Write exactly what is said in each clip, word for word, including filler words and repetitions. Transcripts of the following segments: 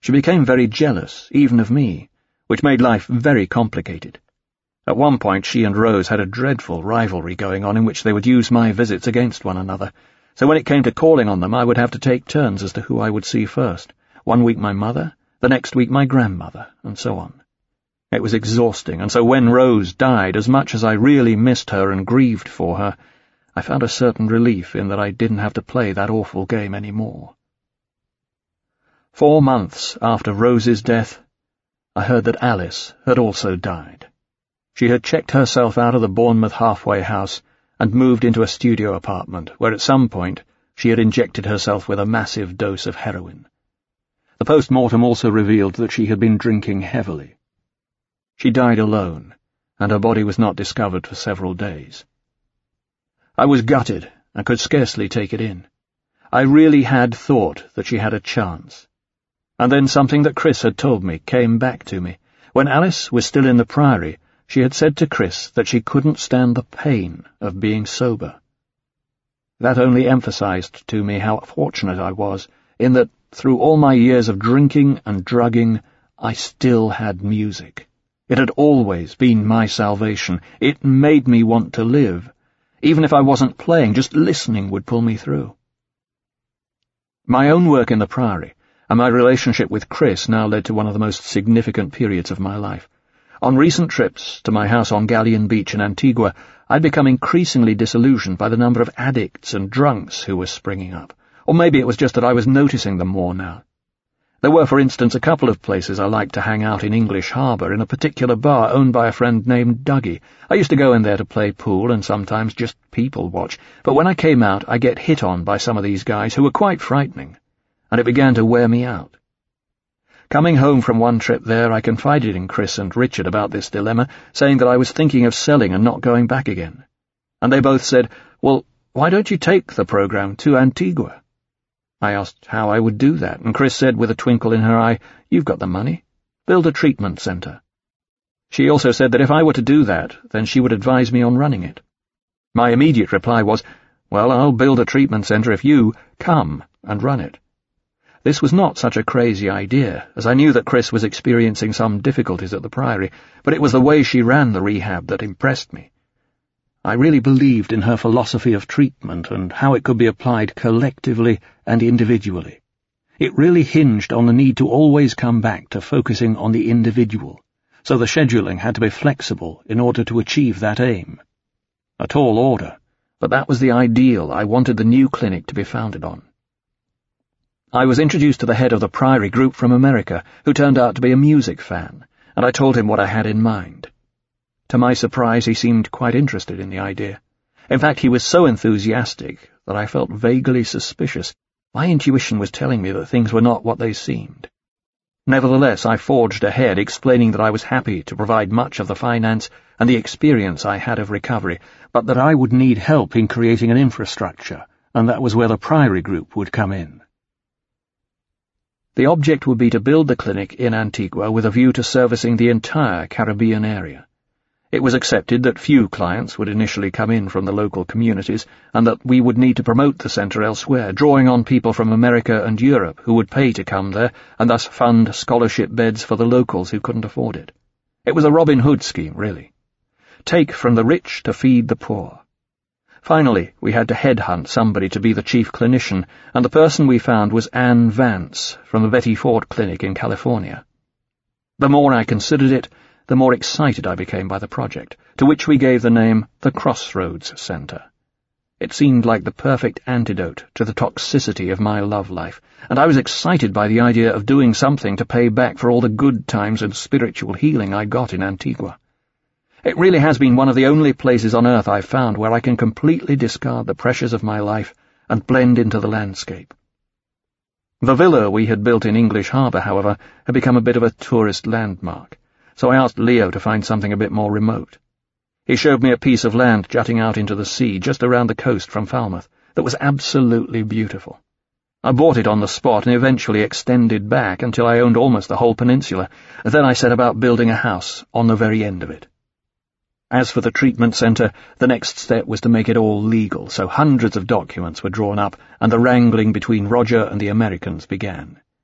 She became very jealous, even of me, which made life very complicated. At one point she and Rose had a dreadful rivalry going on in which they would use my visits against one another, so when it came to calling on them I would have to take turns as to who I would see first. One week my mother, the next week my grandmother, and so on. It was exhausting, and so when Rose died, as much as I really missed her and grieved for her, I found a certain relief in that I didn't have to play that awful game any more. Four months after Rose's death, I heard that Alice had also died. She had checked herself out of the Bournemouth halfway house and moved into a studio apartment, where at some point she had injected herself with a massive dose of heroin. The post-mortem also revealed that she had been drinking heavily. She died alone, and her body was not discovered for several days. I was gutted and could scarcely take it in. I really had thought that she had a chance. And then something that Chris had told me came back to me. When Alice was still in the Priory, she had said to Chris that she couldn't stand the pain of being sober. That only emphasized to me how fortunate I was, in that, through all my years of drinking and drugging, I still had music. It had always been my salvation. It made me want to live. Even if I wasn't playing, just listening would pull me through. My own work in the Priory and my relationship with Chris now led to one of the most significant periods of my life. On recent trips to my house on Galleon Beach in Antigua, I'd become increasingly disillusioned by the number of addicts and drunks who were springing up. Or maybe it was just that I was noticing them more now. There were, for instance, a couple of places I liked to hang out in English Harbour, in a particular bar owned by a friend named Dougie. I used to go in there to play pool and sometimes just people-watch, but when I came out I get hit on by some of these guys who were quite frightening, and it began to wear me out. Coming home from one trip there, I confided in Chris and Richard about this dilemma, saying that I was thinking of selling and not going back again. And they both said, "Well, why don't you take the program to Antigua?" I asked how I would do that, and Chris said with a twinkle in her eye, "You've got the money. Build a treatment centre." She also said that if I were to do that, then she would advise me on running it. My immediate reply was, "Well, I'll build a treatment centre if you come and run it." This was not such a crazy idea, as I knew that Chris was experiencing some difficulties at the Priory, but it was the way she ran the rehab that impressed me. I really believed in her philosophy of treatment and how it could be applied collectively and individually. It really hinged on the need to always come back to focusing on the individual, so the scheduling had to be flexible in order to achieve that aim. A tall order, but that was the ideal I wanted the new clinic to be founded on. I was introduced to the head of the Priory group from America, who turned out to be a music fan, and I told him what I had in mind. To my surprise, he seemed quite interested in the idea. In fact, he was so enthusiastic that I felt vaguely suspicious. My intuition was telling me that things were not what they seemed. Nevertheless, I forged ahead, explaining that I was happy to provide much of the finance and the experience I had of recovery, but that I would need help in creating an infrastructure, and that was where the Priory group would come in. The object would be to build the clinic in Antigua with a view to servicing the entire Caribbean area. It was accepted that few clients would initially come in from the local communities, and that we would need to promote the centre elsewhere, drawing on people from America and Europe who would pay to come there, and thus fund scholarship beds for the locals who couldn't afford it. It was a Robin Hood scheme, really. Take from the rich to feed the poor. Finally, we had to headhunt somebody to be the chief clinician, and the person we found was Anne Vance from the Betty Ford Clinic in California. The more I considered it, the more excited I became by the project, to which we gave the name the Crossroads Centre. It seemed like the perfect antidote to the toxicity of my love life, and I was excited by the idea of doing something to pay back for all the good times and spiritual healing I got in Antigua. It really has been one of the only places on earth I've found where I can completely discard the pressures of my life and blend into the landscape. The villa we had built in English Harbour, however, had become a bit of a tourist landmark, so I asked Leo to find something a bit more remote. He showed me a piece of land jutting out into the sea just around the coast from Falmouth that was absolutely beautiful. I bought it on the spot and eventually extended back until I owned almost the whole peninsula, and then I set about building a house on the very end of it. As for the treatment centre, the next step was to make it all legal, so hundreds of documents were drawn up and the wrangling between Roger and the Americans began.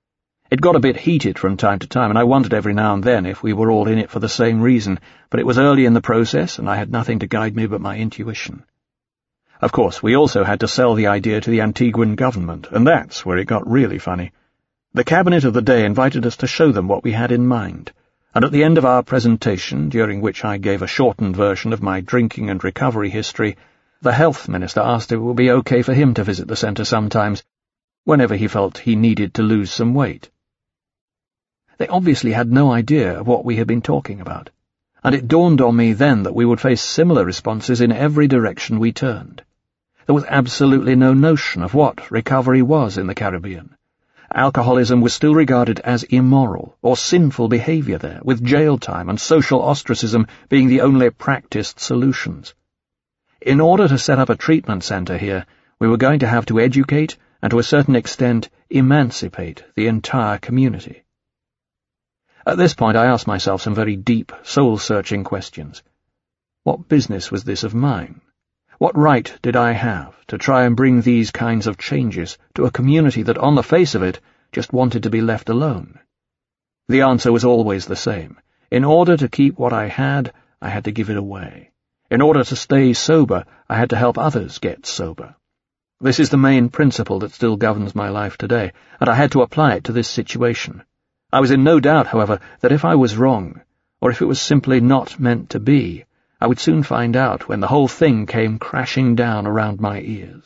It got a bit heated from time to time, and I wondered every now and then if we were all in it for the same reason, but it was early in the process, and I had nothing to guide me but my intuition. Of course, we also had to sell the idea to the Antiguan government, and that's where it got really funny. The cabinet of the day invited us to show them what we had in mind, and at the end of our presentation, during which I gave a shortened version of my drinking and recovery history, the health minister asked if it would be okay for him to visit the centre sometimes, whenever he felt he needed to lose some weight. They obviously had no idea of what we had been talking about, and it dawned on me then that we would face similar responses in every direction we turned. There was absolutely no notion of what recovery was in the Caribbean. Alcoholism was still regarded as immoral or sinful behaviour there, with jail time and social ostracism being the only practiced solutions. In order to set up a treatment centre here, we were going to have to educate and to a certain extent emancipate the entire community. At this point I asked myself some very deep, soul-searching questions. What business was this of mine? What right did I have to try and bring these kinds of changes to a community that, on the face of it, just wanted to be left alone? The answer was always the same. In order to keep what I had, I had to give it away. In order to stay sober, I had to help others get sober. This is the main principle that still governs my life today, and I had to apply it to this situation. I was in no doubt, however, that if I was wrong, or if it was simply not meant to be, I would soon find out when the whole thing came crashing down around my ears.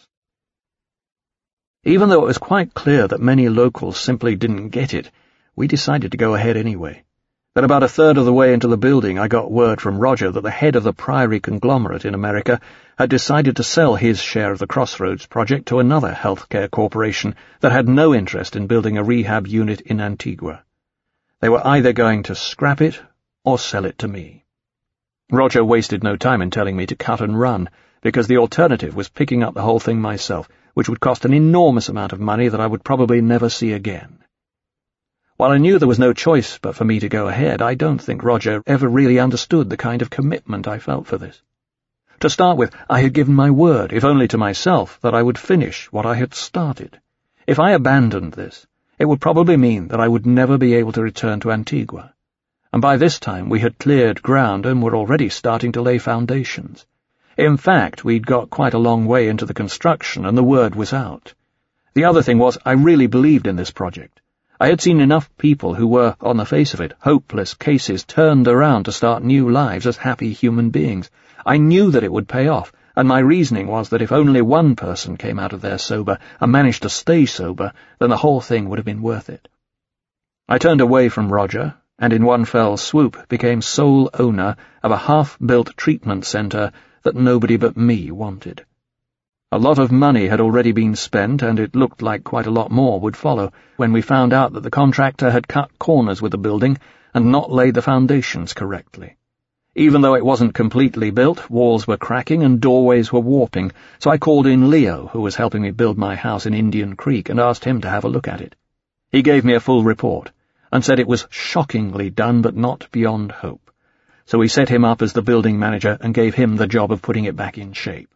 Even though it was quite clear that many locals simply didn't get it, we decided to go ahead anyway. Then about a third of the way into the building I got word from Roger that the head of the Priory conglomerate in America had decided to sell his share of the Crossroads project to another healthcare corporation that had no interest in building a rehab unit in Antigua. They were either going to scrap it or sell it to me. Roger wasted no time in telling me to cut and run, because the alternative was picking up the whole thing myself, which would cost an enormous amount of money that I would probably never see again. While I knew there was no choice but for me to go ahead, I don't think Roger ever really understood the kind of commitment I felt for this. To start with, I had given my word, if only to myself, that I would finish what I had started. If I abandoned this, it would probably mean that I would never be able to return to Antigua. And by this time we had cleared ground and were already starting to lay foundations. In fact, we'd got quite a long way into the construction, and the word was out. The other thing was, I really believed in this project. I had seen enough people who were, on the face of it, hopeless cases turned around to start new lives as happy human beings. I knew that it would pay off, and my reasoning was that if only one person came out of there sober and managed to stay sober, then the whole thing would have been worth it. I turned away from Roger, and in one fell swoop became sole owner of a half-built treatment centre that nobody but me wanted. A lot of money had already been spent, and it looked like quite a lot more would follow when we found out that the contractor had cut corners with the building and not laid the foundations correctly. Even though it wasn't completely built, walls were cracking and doorways were warping, so I called in Leo, who was helping me build my house in Indian Creek, and asked him to have a look at it. He gave me a full report, and said it was shockingly done but not beyond hope. So we set him up as the building manager and gave him the job of putting it back in shape.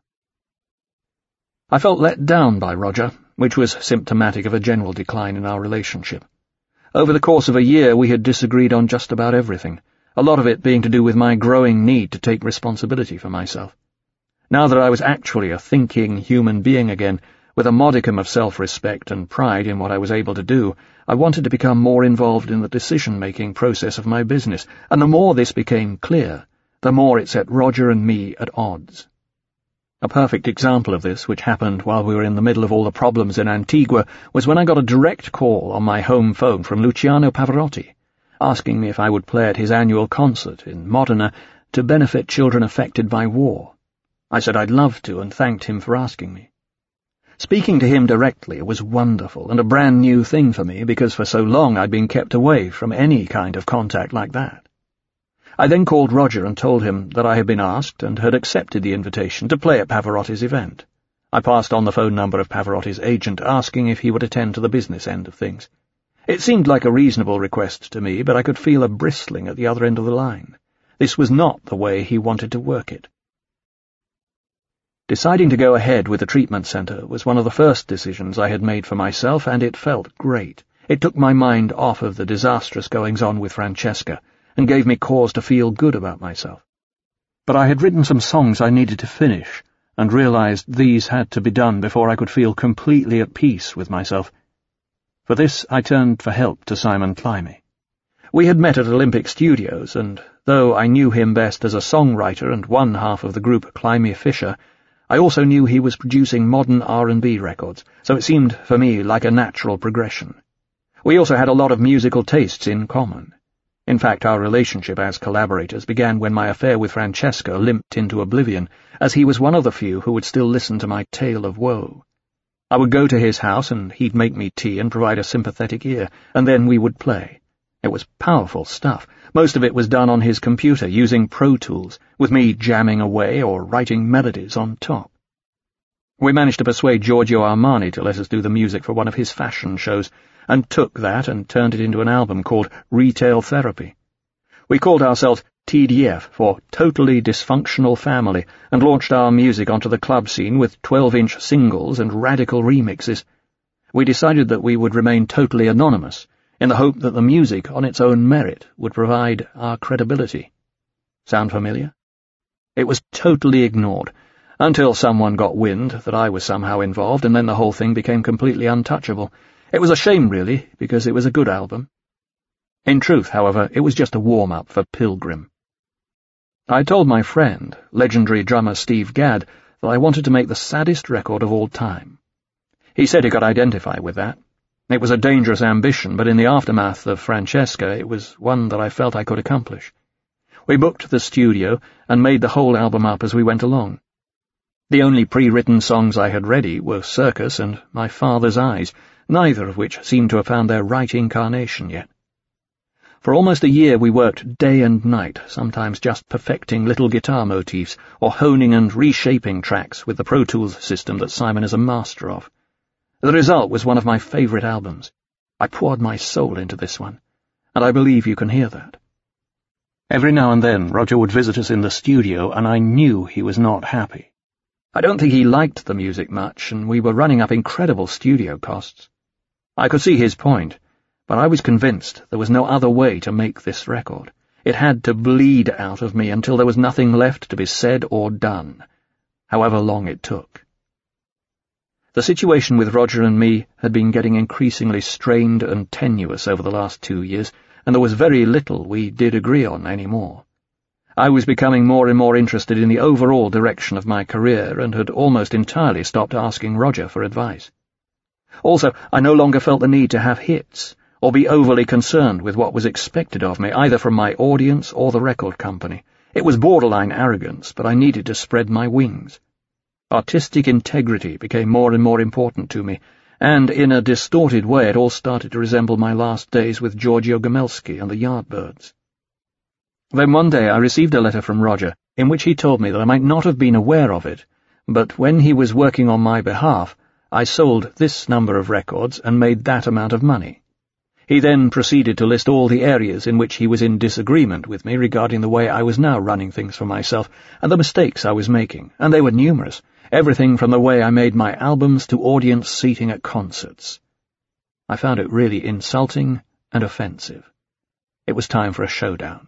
I felt let down by Roger, which was symptomatic of a general decline in our relationship. Over the course of a year we had disagreed on just about everything, a lot of it being to do with my growing need to take responsibility for myself. Now that I was actually a thinking human being again, with a modicum of self-respect and pride in what I was able to do, I wanted to become more involved in the decision-making process of my business, and the more this became clear, the more it set Roger and me at odds. A perfect example of this, which happened while we were in the middle of all the problems in Antigua, was when I got a direct call on my home phone from Luciano Pavarotti, asking me if I would play at his annual concert in Modena to benefit children affected by war. I said I'd love to, and thanked him for asking me. Speaking to him directly was wonderful and a brand new thing for me, because for so long I'd been kept away from any kind of contact like that. I then called Roger and told him that I had been asked and had accepted the invitation to play at Pavarotti's event. I passed on the phone number of Pavarotti's agent, asking if he would attend to the business end of things. It seemed like a reasonable request to me, but I could feel a bristling at the other end of the line. This was not the way he wanted to work it. Deciding to go ahead with the treatment centre was one of the first decisions I had made for myself, and it felt great. It took my mind off of the disastrous goings-on with Francesca and gave me cause to feel good about myself. But I had written some songs I needed to finish, and realized these had to be done before I could feel completely at peace with myself. For this I turned for help to Simon Climie. We had met at Olympic Studios, and though I knew him best as a songwriter and one half of the group Climie Fisher, I also knew he was producing modern R and B records, so it seemed for me like a natural progression. We also had a lot of musical tastes in common. In fact, our relationship as collaborators began when my affair with Francesca limped into oblivion, as he was one of the few who would still listen to my tale of woe. I would go to his house, and he'd make me tea and provide a sympathetic ear, and then we would play. It was powerful stuff. Most of it was done on his computer, using Pro Tools, with me jamming away or writing melodies on top. We managed to persuade Giorgio Armani to let us do the music for one of his fashion shows, and took that and turned it into an album called Retail Therapy. We called ourselves T D F for Totally Dysfunctional Family, and launched our music onto the club scene with twelve-inch singles and radical remixes. We decided that we would remain totally anonymous, in the hope that the music on its own merit would provide our credibility. Sound familiar? It was totally ignored, until someone got wind that I was somehow involved, and then the whole thing became completely untouchable. It was a shame, really, because it was a good album. In truth, however, it was just a warm-up for Pilgrim. I told my friend, legendary drummer Steve Gadd, that I wanted to make the saddest record of all time. He said he could identify with that. It was a dangerous ambition, but in the aftermath of Francesca, it was one that I felt I could accomplish. We booked the studio and made the whole album up as we went along. The only pre-written songs I had ready were Circus and My Father's Eyes, neither of which seemed to have found their right incarnation yet. For almost a year we worked day and night, sometimes just perfecting little guitar motifs or honing and reshaping tracks with the Pro Tools system that Simon is a master of. The result was one of my favourite albums. I poured my soul into this one, and I believe you can hear that. Every now and then Roger would visit us in the studio, and I knew he was not happy. I don't think he liked the music much, and we were running up incredible studio costs. I could see his point, but I was convinced there was no other way to make this record. It had to bleed out of me until there was nothing left to be said or done, however long it took. The situation with Roger and me had been getting increasingly strained and tenuous over the last two years, and there was very little we did agree on anymore. I was becoming more and more interested in the overall direction of my career, and had almost entirely stopped asking Roger for advice. Also, I no longer felt the need to have hits, or be overly concerned with what was expected of me, either from my audience or the record company. It was borderline arrogance, but I needed to spread my wings. Artistic integrity became more and more important to me, and in a distorted way it all started to resemble my last days with Giorgio Gomelsky and the Yardbirds. Then one day I received a letter from Roger, in which he told me that I might not have been aware of it, but when he was working on my behalf, I sold this number of records and made that amount of money. He then proceeded to list all the areas in which he was in disagreement with me regarding the way I was now running things for myself, and the mistakes I was making, and they were numerous. Everything from the way I made my albums to audience seating at concerts. I found it really insulting and offensive. It was time for a showdown.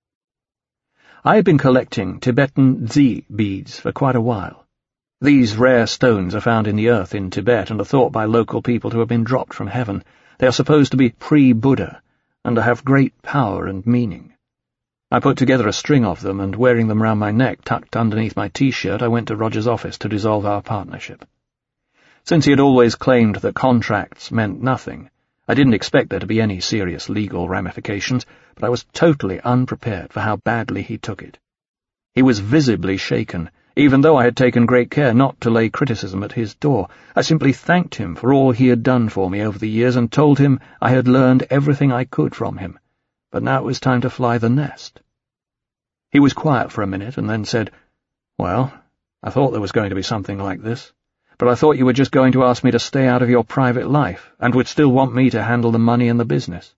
I had been collecting Tibetan Zi beads for quite a while. These rare stones are found in the earth in Tibet and are thought by local people to have been dropped from heaven. They are supposed to be pre-Buddha and to have great power and meaning. I put together a string of them, and wearing them round my neck tucked underneath my T-shirt, I went to Roger's office to dissolve our partnership. Since he had always claimed that contracts meant nothing, I didn't expect there to be any serious legal ramifications, but I was totally unprepared for how badly he took it. He was visibly shaken, even though I had taken great care not to lay criticism at his door. I simply thanked him for all he had done for me over the years and told him I had learned everything I could from him. But now it was time to fly the nest. He was quiet for a minute and then said, "Well, I thought there was going to be something like this, but I thought you were just going to ask me to stay out of your private life and would still want me to handle the money and the business."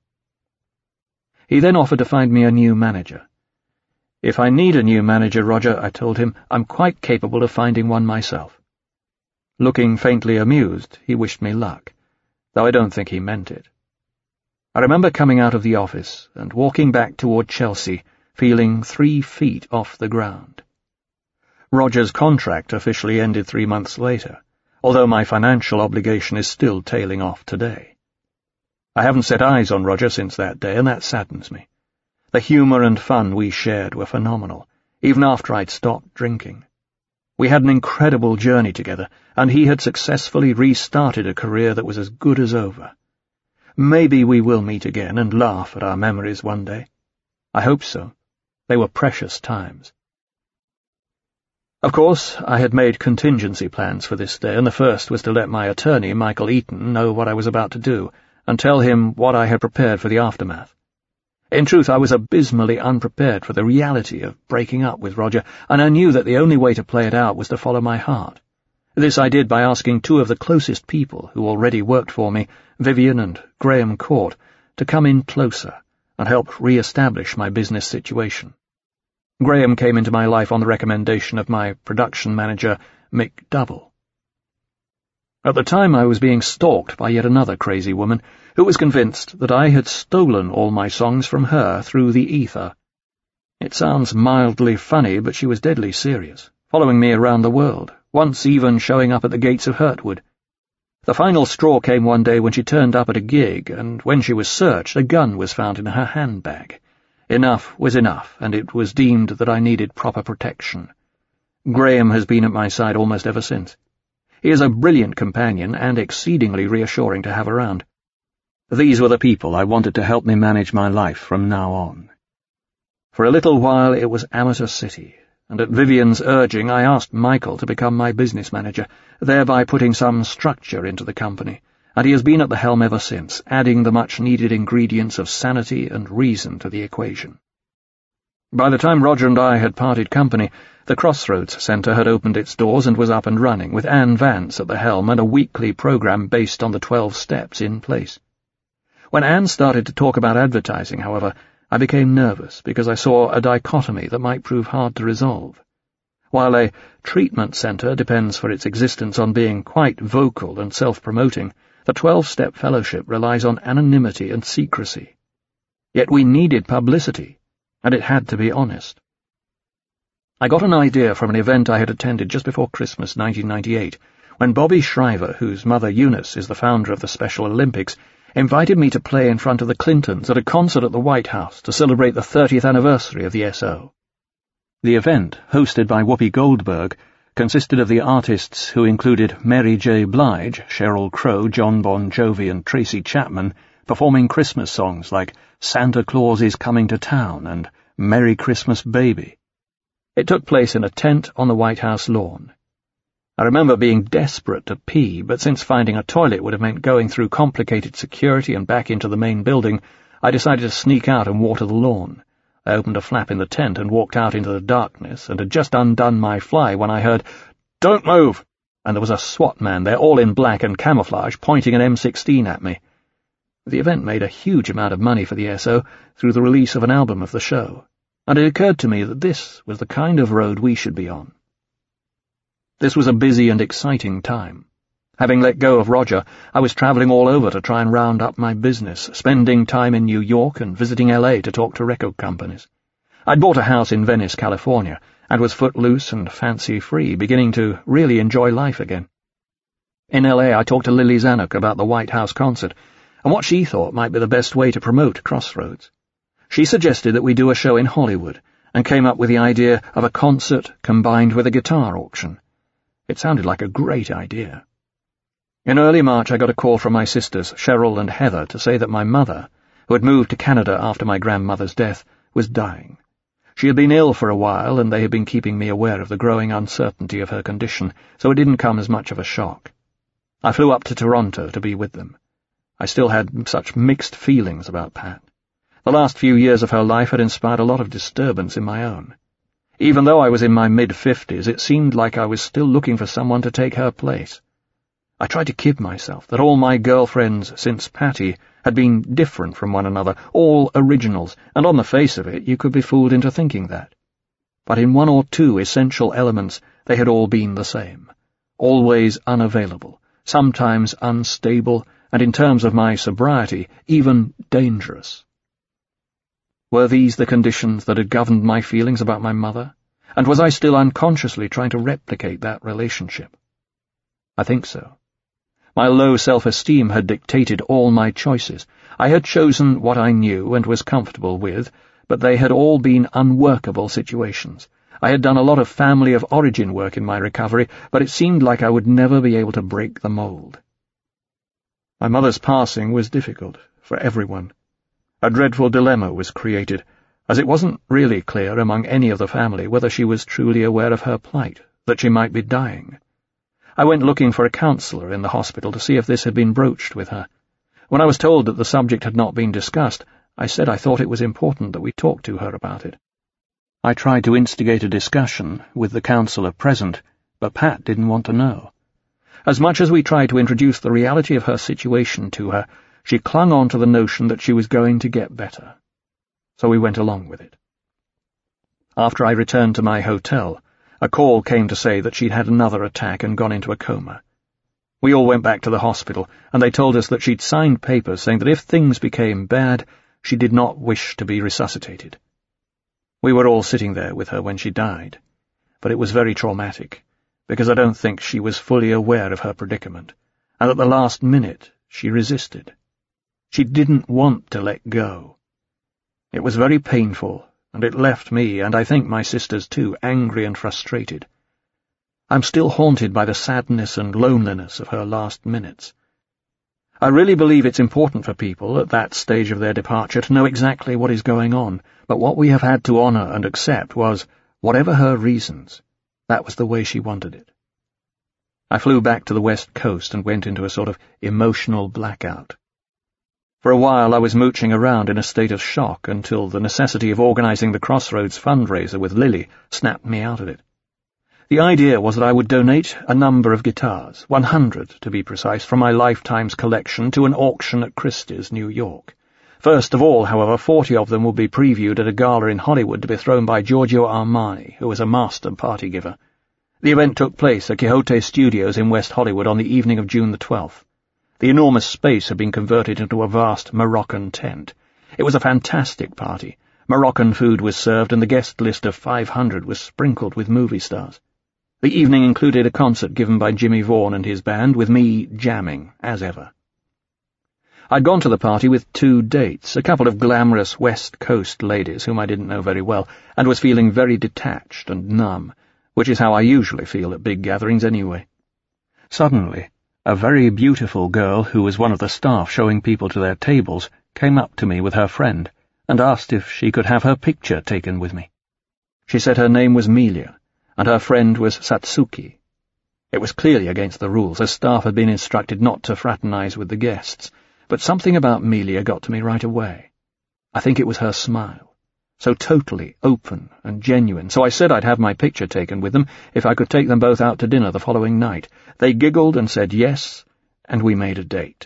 He then offered to find me a new manager. "If I need a new manager, Roger," I told him, "I'm quite capable of finding one myself." Looking faintly amused, he wished me luck, though I don't think he meant it. I remember coming out of the office and walking back toward Chelsea, feeling three feet off the ground. Roger's contract officially ended three months later, although my financial obligation is still tailing off today. I haven't set eyes on Roger since that day, and that saddens me. The humour and fun we shared were phenomenal, even after I'd stopped drinking. We had an incredible journey together, and he had successfully restarted a career that was as good as over. Maybe we will meet again and laugh at our memories one day. I hope so. They were precious times. Of course, I had made contingency plans for this day, and the first was to let my attorney, Michael Eaton, know what I was about to do, and tell him what I had prepared for the aftermath. In truth, I was abysmally unprepared for the reality of breaking up with Roger, and I knew that the only way to play it out was to follow my heart. This I did by asking two of the closest people who already worked for me, Vivian and Graham Court, to come in closer and help re-establish my business situation. Graham came into my life on the recommendation of my production manager, Mick Double. At the time I was being stalked by yet another crazy woman who was convinced that I had stolen all my songs from her through the ether. It sounds mildly funny, but she was deadly serious, following me around the world, once even showing up at the gates of Hurtwood. The final straw came one day when she turned up at a gig, and when she was searched, a gun was found in her handbag. Enough was enough, and it was deemed that I needed proper protection. Graham has been at my side almost ever since. He is a brilliant companion and exceedingly reassuring to have around. These were the people I wanted to help me manage my life from now on. For a little while it was Amateur City, and at Vivian's urging I asked Michael to become my business manager, thereby putting some structure into the company, and he has been at the helm ever since, adding the much-needed ingredients of sanity and reason to the equation. By the time Roger and I had parted company, the Crossroads Centre had opened its doors and was up and running, with Anne Vance at the helm and a weekly programme based on the twelve steps in place. When Anne started to talk about advertising, however, I became nervous because I saw a dichotomy that might prove hard to resolve. While a treatment centre depends for its existence on being quite vocal and self-promoting, the twelve-step fellowship relies on anonymity and secrecy. Yet we needed publicity, and it had to be honest. I got an idea from an event I had attended just before Christmas nineteen ninety-eight, when Bobby Shriver, whose mother Eunice is the founder of the Special Olympics, invited me to play in front of the Clintons at a concert at the White House to celebrate the thirtieth anniversary of the S O. The event, hosted by Whoopi Goldberg, consisted of the artists who included Mary J. Blige, Sheryl Crow, John Bon Jovi and Tracy Chapman, performing Christmas songs like Santa Claus is Coming to Town and Merry Christmas Baby. It took place in a tent on the White House lawn. I remember being desperate to pee, but since finding a toilet would have meant going through complicated security and back into the main building, I decided to sneak out and water the lawn. I opened a flap in the tent and walked out into the darkness, and had just undone my fly when I heard, "Don't move!" and there was a SWAT man there, all in black and camouflage, pointing an M sixteen at me. The event made a huge amount of money for the S O through the release of an album of the show, and it occurred to me that this was the kind of road we should be on. This was a busy and exciting time. Having let go of Roger, I was travelling all over to try and round up my business, spending time in New York and visiting L A to talk to record companies. I'd bought a house in Venice, California, and was footloose and fancy-free, beginning to really enjoy life again. In L A I talked to Lily Zanuck about the White House concert, and what she thought might be the best way to promote Crossroads. She suggested that we do a show in Hollywood, and came up with the idea of a concert combined with a guitar auction. It sounded like a great idea. In early March I got a call from my sisters, Cheryl and Heather, to say that my mother, who had moved to Canada after my grandmother's death, was dying. She had been ill for a while, and they had been keeping me aware of the growing uncertainty of her condition, so it didn't come as much of a shock. I flew up to Toronto to be with them. I still had such mixed feelings about Pat. The last few years of her life had inspired a lot of disturbance in my own. Even though I was in my mid-fifties, it seemed like I was still looking for someone to take her place. I tried to kid myself that all my girlfriends since Patty had been different from one another, all originals, and on the face of it you could be fooled into thinking that. But in one or two essential elements they had all been the same, always unavailable, sometimes unstable, and in terms of my sobriety, even dangerous. Were these the conditions that had governed my feelings about my mother, and was I still unconsciously trying to replicate that relationship? I think so. My low self-esteem had dictated all my choices. I had chosen what I knew and was comfortable with, but they had all been unworkable situations. I had done a lot of family of origin work in my recovery, but it seemed like I would never be able to break the mold. My mother's passing was difficult for everyone. A dreadful dilemma was created, as it wasn't really clear among any of the family whether she was truly aware of her plight, that she might be dying. I went looking for a counsellor in the hospital to see if this had been broached with her. When I was told that the subject had not been discussed, I said I thought it was important that we talk to her about it. I tried to instigate a discussion with the counsellor present, but Pat didn't want to know. As much as we tried to introduce the reality of her situation to her, she clung on to the notion that she was going to get better. So we went along with it. After I returned to my hotel, a call came to say that she'd had another attack and gone into a coma. We all went back to the hospital, and they told us that she'd signed papers saying that if things became bad, she did not wish to be resuscitated. We were all sitting there with her when she died, but it was very traumatic, because I don't think she was fully aware of her predicament, and at the last minute she resisted. She didn't want to let go. It was very painful, and it left me, and I think my sisters too, angry and frustrated. I'm still haunted by the sadness and loneliness of her last minutes. I really believe it's important for people at that stage of their departure to know exactly what is going on, but what we have had to honour and accept was, whatever her reasons, that was the way she wanted it. I flew back to the West Coast and went into a sort of emotional blackout. For a while I was mooching around in a state of shock until the necessity of organising the Crossroads fundraiser with Lily snapped me out of it. The idea was that I would donate a number of guitars, one hundred to be precise, from my lifetime's collection to an auction at Christie's, New York. First of all, however, forty of them would be previewed at a gala in Hollywood to be thrown by Giorgio Armani, who was a master party giver. The event took place at Quixote Studios in West Hollywood on the evening of June the twelfth. The enormous space had been converted into a vast Moroccan tent. It was a fantastic party. Moroccan food was served, and the guest list of five hundred was sprinkled with movie stars. The evening included a concert given by Jimmy Vaughan and his band, with me jamming, as ever. I'd gone to the party with two dates, a couple of glamorous West Coast ladies whom I didn't know very well, and was feeling very detached and numb, which is how I usually feel at big gatherings anyway. Suddenly, a very beautiful girl who was one of the staff showing people to their tables came up to me with her friend and asked if she could have her picture taken with me. She said her name was Melia, and her friend was Satsuki. It was clearly against the rules, as staff had been instructed not to fraternize with the guests, but something about Melia got to me right away. I think it was her smile, so totally open and genuine, so I said I'd have my picture taken with them if I could take them both out to dinner the following night. They giggled and said yes, and we made a date.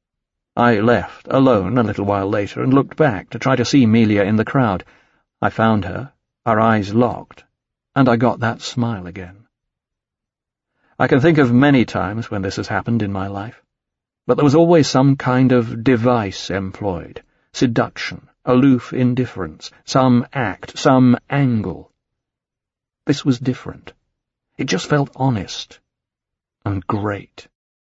I left, alone, a little while later, and looked back to try to see Melia in the crowd. I found her, our eyes locked, and I got that smile again. I can think of many times when this has happened in my life, but there was always some kind of device employed, seduction, aloof indifference, some act, some angle. This was different. It just felt honest and great.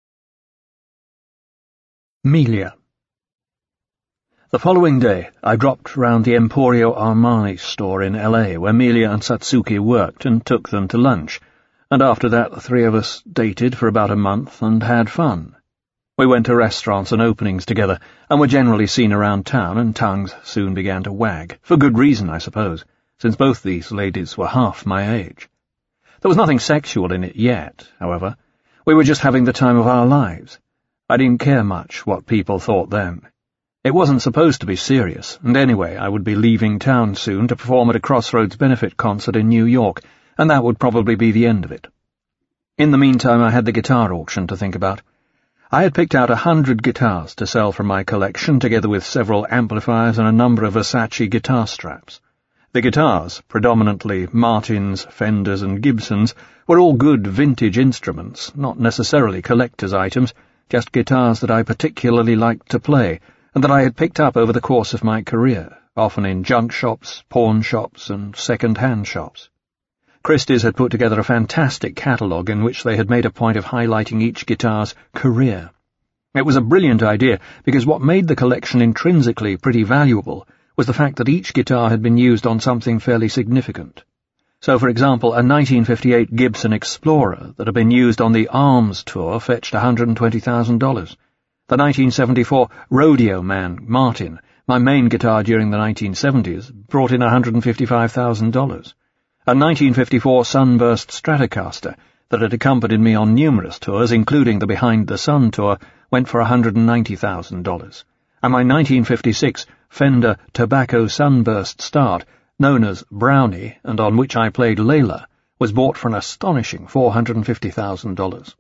Melia. The following day, I dropped round the Emporio Armani store in L A, where Melia and Satsuki worked, and took them to lunch, and after that the three of us dated for about a month and had fun. We went to restaurants and openings together, and were generally seen around town, and tongues soon began to wag, for good reason, I suppose, since both these ladies were half my age. There was nothing sexual in it yet, however. We were just having the time of our lives. I didn't care much what people thought then. It wasn't supposed to be serious, and anyway, I would be leaving town soon to perform at a Crossroads benefit concert in New York, and that would probably be the end of it. In the meantime, I had the guitar auction to think about. I had picked out a hundred guitars to sell from my collection, together with several amplifiers and a number of Versace guitar straps. The guitars, predominantly Martins, Fenders, and Gibsons, were all good vintage instruments, not necessarily collector's items, just guitars that I particularly liked to play, and that I had picked up over the course of my career, often in junk shops, pawn shops, and second-hand shops. Christie's had put together a fantastic catalogue in which they had made a point of highlighting each guitar's career. It was a brilliant idea, because what made the collection intrinsically pretty valuable was the fact that each guitar had been used on something fairly significant. So, for example, a nineteen fifty-eight Gibson Explorer that had been used on the Arms tour fetched one hundred twenty thousand dollars. The nineteen seventy-four Rodeo Man, Martin, my main guitar during the nineteen seventies, brought in one hundred fifty-five thousand dollars. A nineteen fifty-four Sunburst Stratocaster that had accompanied me on numerous tours, including the Behind the Sun tour, went for one hundred ninety thousand dollars. And my nineteen fifty-six Fender Tobacco Sunburst Start, known as Brownie, and on which I played Layla, was bought for an astonishing four hundred fifty thousand dollars.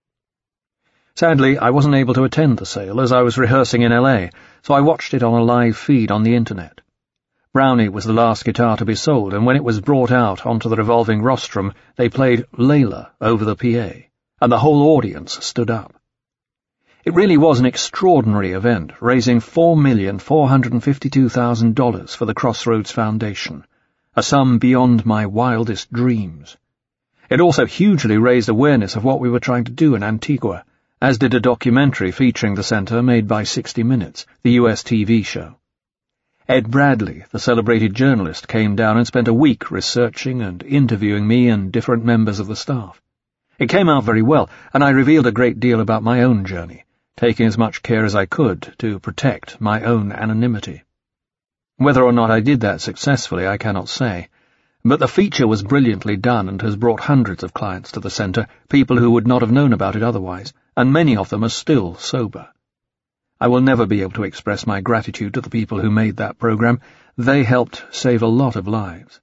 Sadly, I wasn't able to attend the sale as I was rehearsing in L A, so I watched it on a live feed on the internet. Brownie was the last guitar to be sold, and when it was brought out onto the revolving rostrum, they played Layla over the P A, and the whole audience stood up. It really was an extraordinary event, raising four million four hundred fifty-two thousand dollars for the Crossroads Foundation, a sum beyond my wildest dreams. It also hugely raised awareness of what we were trying to do in Antigua, as did a documentary featuring the center made by sixty minutes, the U S T V show. Ed Bradley, the celebrated journalist, came down and spent a week researching and interviewing me and different members of the staff. It came out very well, and I revealed a great deal about my own journey, taking as much care as I could to protect my own anonymity. Whether or not I did that successfully, I cannot say, but the feature was brilliantly done and has brought hundreds of clients to the center, people who would not have known about it otherwise, and many of them are still sober. I will never be able to express my gratitude to the people who made that program. They helped save a lot of lives.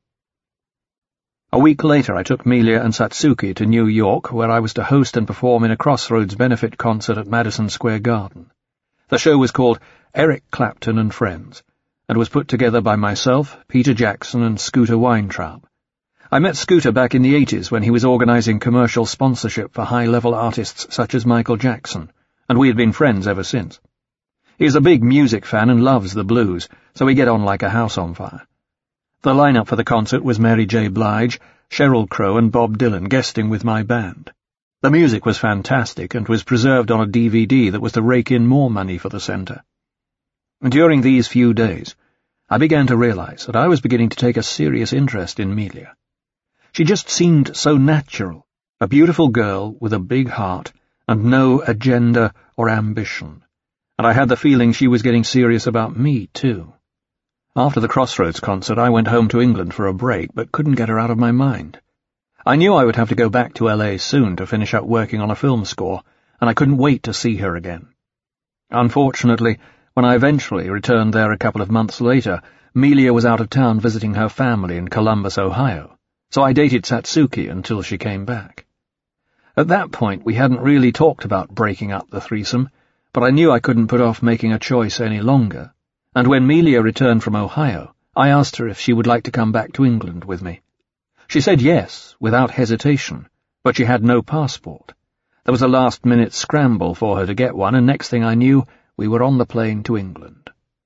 A week later, I took Melia and Satsuki to New York, where I was to host and perform in a Crossroads benefit concert at Madison Square Garden. The show was called Eric Clapton and Friends, and was put together by myself, Peter Jackson, and Scooter Weintraub. I met Scooter back in the eighties when he was organizing commercial sponsorship for high-level artists such as Michael Jackson, and we had been friends ever since. He is a big music fan and loves the blues, so we get on like a house on fire. The lineup for the concert was Mary J. Blige, Sheryl Crow, and Bob Dylan guesting with my band. The music was fantastic and was preserved on a D V D that was to rake in more money for the center. During these few days, I began to realize that I was beginning to take a serious interest in Melia. She just seemed so natural, a beautiful girl with a big heart and no agenda or ambition. And I had the feeling she was getting serious about me, too. After the Crossroads concert, I went home to England for a break, but couldn't get her out of my mind. I knew I would have to go back to L A soon to finish up working on a film score, and I couldn't wait to see her again. Unfortunately, when I eventually returned there a couple of months later, Melia was out of town visiting her family in Columbus, Ohio, so I dated Satsuki until she came back. At that point, we hadn't really talked about breaking up the threesome, but I knew I couldn't put off making a choice any longer, and when Melia returned from Ohio, I asked her if she would like to come back to England with me. She said yes, without hesitation, but she had no passport. There was a last-minute scramble for her to get one, and next thing I knew, we were on the plane to England.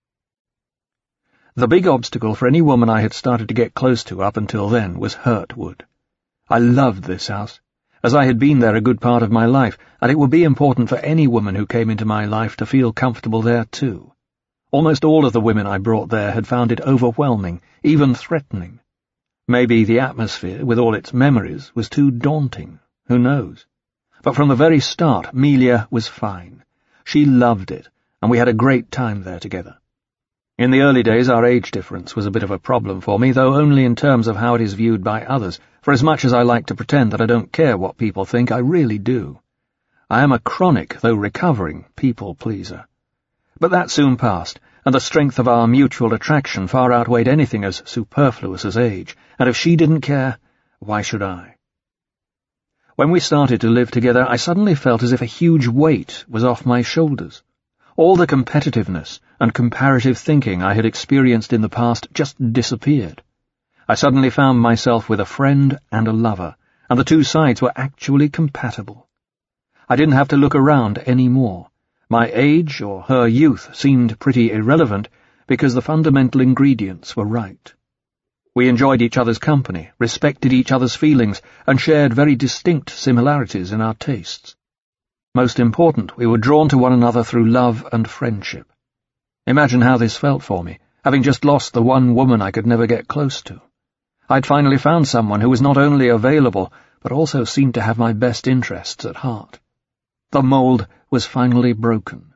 The big obstacle for any woman I had started to get close to up until then was Hurtwood. I loved this house, as I had been there a good part of my life, and it would be important for any woman who came into my life to feel comfortable there too. Almost all of the women I brought there had found it overwhelming, even threatening. Maybe the atmosphere, with all its memories, was too daunting. Who knows? But from the very start, Melia was fine. She loved it, and we had a great time there together. In the early days, our age difference was a bit of a problem for me, though only in terms of how it is viewed by others, for as much as I like to pretend that I don't care what people think, I really do. I am a chronic, though recovering, people-pleaser. But that soon passed, and the strength of our mutual attraction far outweighed anything as superfluous as age, and if she didn't care, why should I? When we started to live together, I suddenly felt as if a huge weight was off my shoulders. All the competitiveness and comparative thinking I had experienced in the past just disappeared. I suddenly found myself with a friend and a lover, and the two sides were actually compatible. I didn't have to look around any more. My age or her youth seemed pretty irrelevant because the fundamental ingredients were right. We enjoyed each other's company, respected each other's feelings, and shared very distinct similarities in our tastes. Most important, we were drawn to one another through love and friendship. Imagine how this felt for me, having just lost the one woman I could never get close to. I'd finally found someone who was not only available, but also seemed to have my best interests at heart. The mold was finally broken.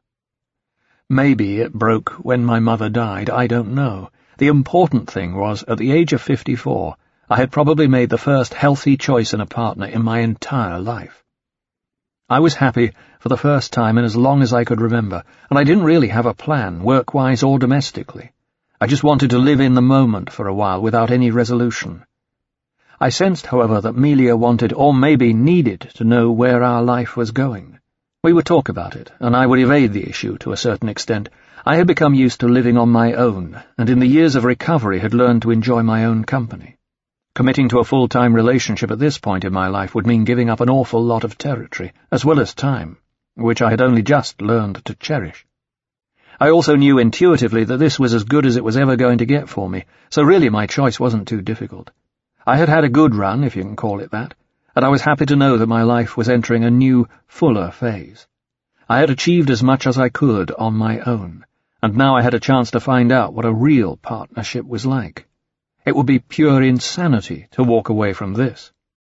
Maybe it broke when my mother died, I don't know. The important thing was, at the age of fifty-four, I had probably made the first healthy choice in a partner in my entire life. I was happy for the first time in as long as I could remember, and I didn't really have a plan, work-wise or domestically. I just wanted to live in the moment for a while without any resolution. I sensed, however, that Melia wanted, or maybe needed, to know where our life was going. We would talk about it, and I would evade the issue to a certain extent. I had become used to living on my own, and in the years of recovery had learned to enjoy my own company. Committing to a full-time relationship at this point in my life would mean giving up an awful lot of territory, as well as time, which I had only just learned to cherish. I also knew intuitively that this was as good as it was ever going to get for me, so really my choice wasn't too difficult. I had had a good run, if you can call it that, and I was happy to know that my life was entering a new, fuller phase. I had achieved as much as I could on my own, and now I had a chance to find out what a real partnership was like. It would be pure insanity to walk away from this.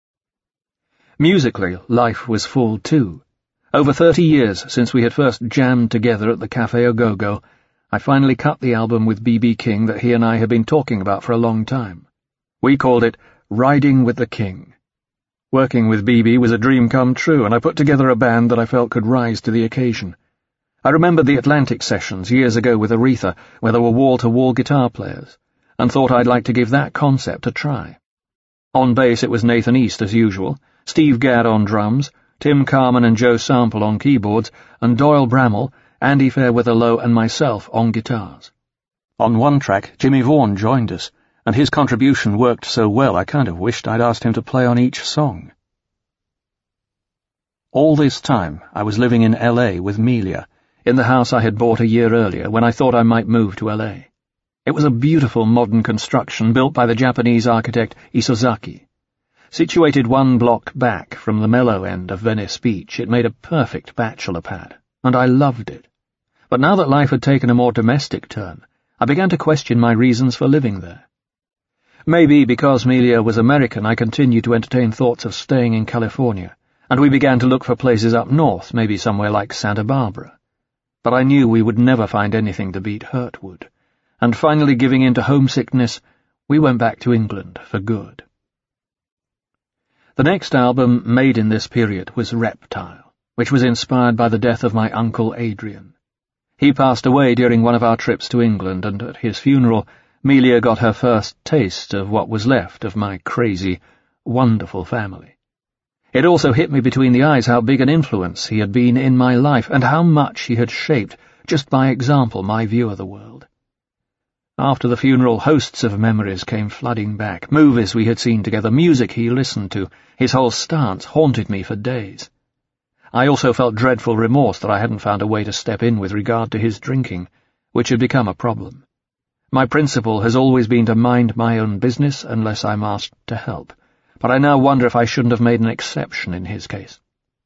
Musically, life was full too. Over thirty years since we had first jammed together at the Café Ogogo, I finally cut the album with B B King that he and I had been talking about for a long time. We called it Riding with the King. Working with B B was a dream come true, and I put together a band that I felt could rise to the occasion. I remembered the Atlantic sessions years ago with Aretha, where there were wall-to-wall guitar players, and thought I'd like to give that concept a try. On bass it was Nathan East as usual, Steve Gadd on drums, Tim Carman and Joe Sample on keyboards, and Doyle Bramall, Andy Fairweather-Low and myself on guitars. On one track, Jimmy Vaughan joined us, and his contribution worked so well I kind of wished I'd asked him to play on each song. All this time I was living in L A with Melia, in the house I had bought a year earlier when I thought I might move to L A. It was a beautiful modern construction built by the Japanese architect Isozaki. Situated one block back from the mellow end of Venice Beach, it made a perfect bachelor pad, and I loved it. But now that life had taken a more domestic turn, I began to question my reasons for living there. Maybe because Melia was American, I continued to entertain thoughts of staying in California, and we began to look for places up north, maybe somewhere like Santa Barbara. But I knew we would never find anything to beat Hurtwood, and finally giving in to homesickness, we went back to England for good. The next album made in this period was Reptile, which was inspired by the death of my uncle Adrian. He passed away during one of our trips to England, and at his funeral, Melia got her first taste of what was left of my crazy, wonderful family. It also hit me between the eyes how big an influence he had been in my life, and how much he had shaped, just by example, my view of the world. After the funeral, hosts of memories came flooding back, movies we had seen together, music he listened to. His whole stance haunted me for days. I also felt dreadful remorse that I hadn't found a way to step in with regard to his drinking, which had become a problem. My principle has always been to mind my own business unless I'm asked to help, but I now wonder if I shouldn't have made an exception in his case.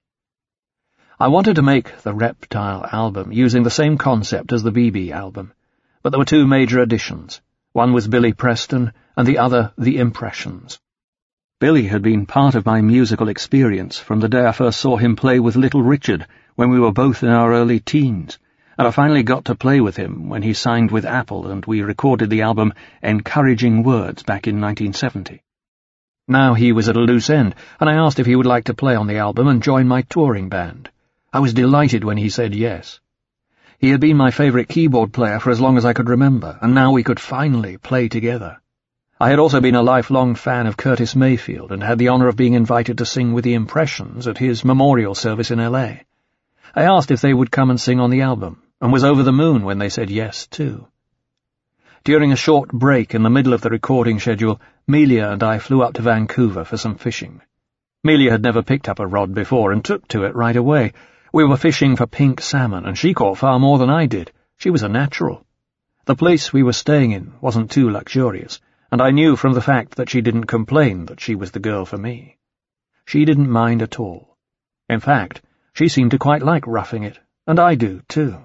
I wanted to make the Reptile album using the same concept as the B B album, but there were two major additions. One was Billy Preston, and the other The Impressions. Billy had been part of my musical experience from the day I first saw him play with Little Richard, when we were both in our early teens, and I finally got to play with him when he signed with Apple and we recorded the album Encouraging Words back in nineteen seventy. Now he was at a loose end, and I asked if he would like to play on the album and join my touring band. I was delighted when he said yes. He had been my favourite keyboard player for as long as I could remember, and now we could finally play together. I had also been a lifelong fan of Curtis Mayfield and had the honour of being invited to sing with the Impressions at his memorial service in L A. I asked if they would come and sing on the album, and was over the moon when they said yes, too. During a short break in the middle of the recording schedule, Melia and I flew up to Vancouver for some fishing. Melia had never picked up a rod before and took to it right away. We were fishing for pink salmon, and she caught far more than I did. She was a natural. The place we were staying in wasn't too luxurious, and I knew from the fact that she didn't complain that she was the girl for me. She didn't mind at all. In fact, she seemed to quite like roughing it, and I do, too.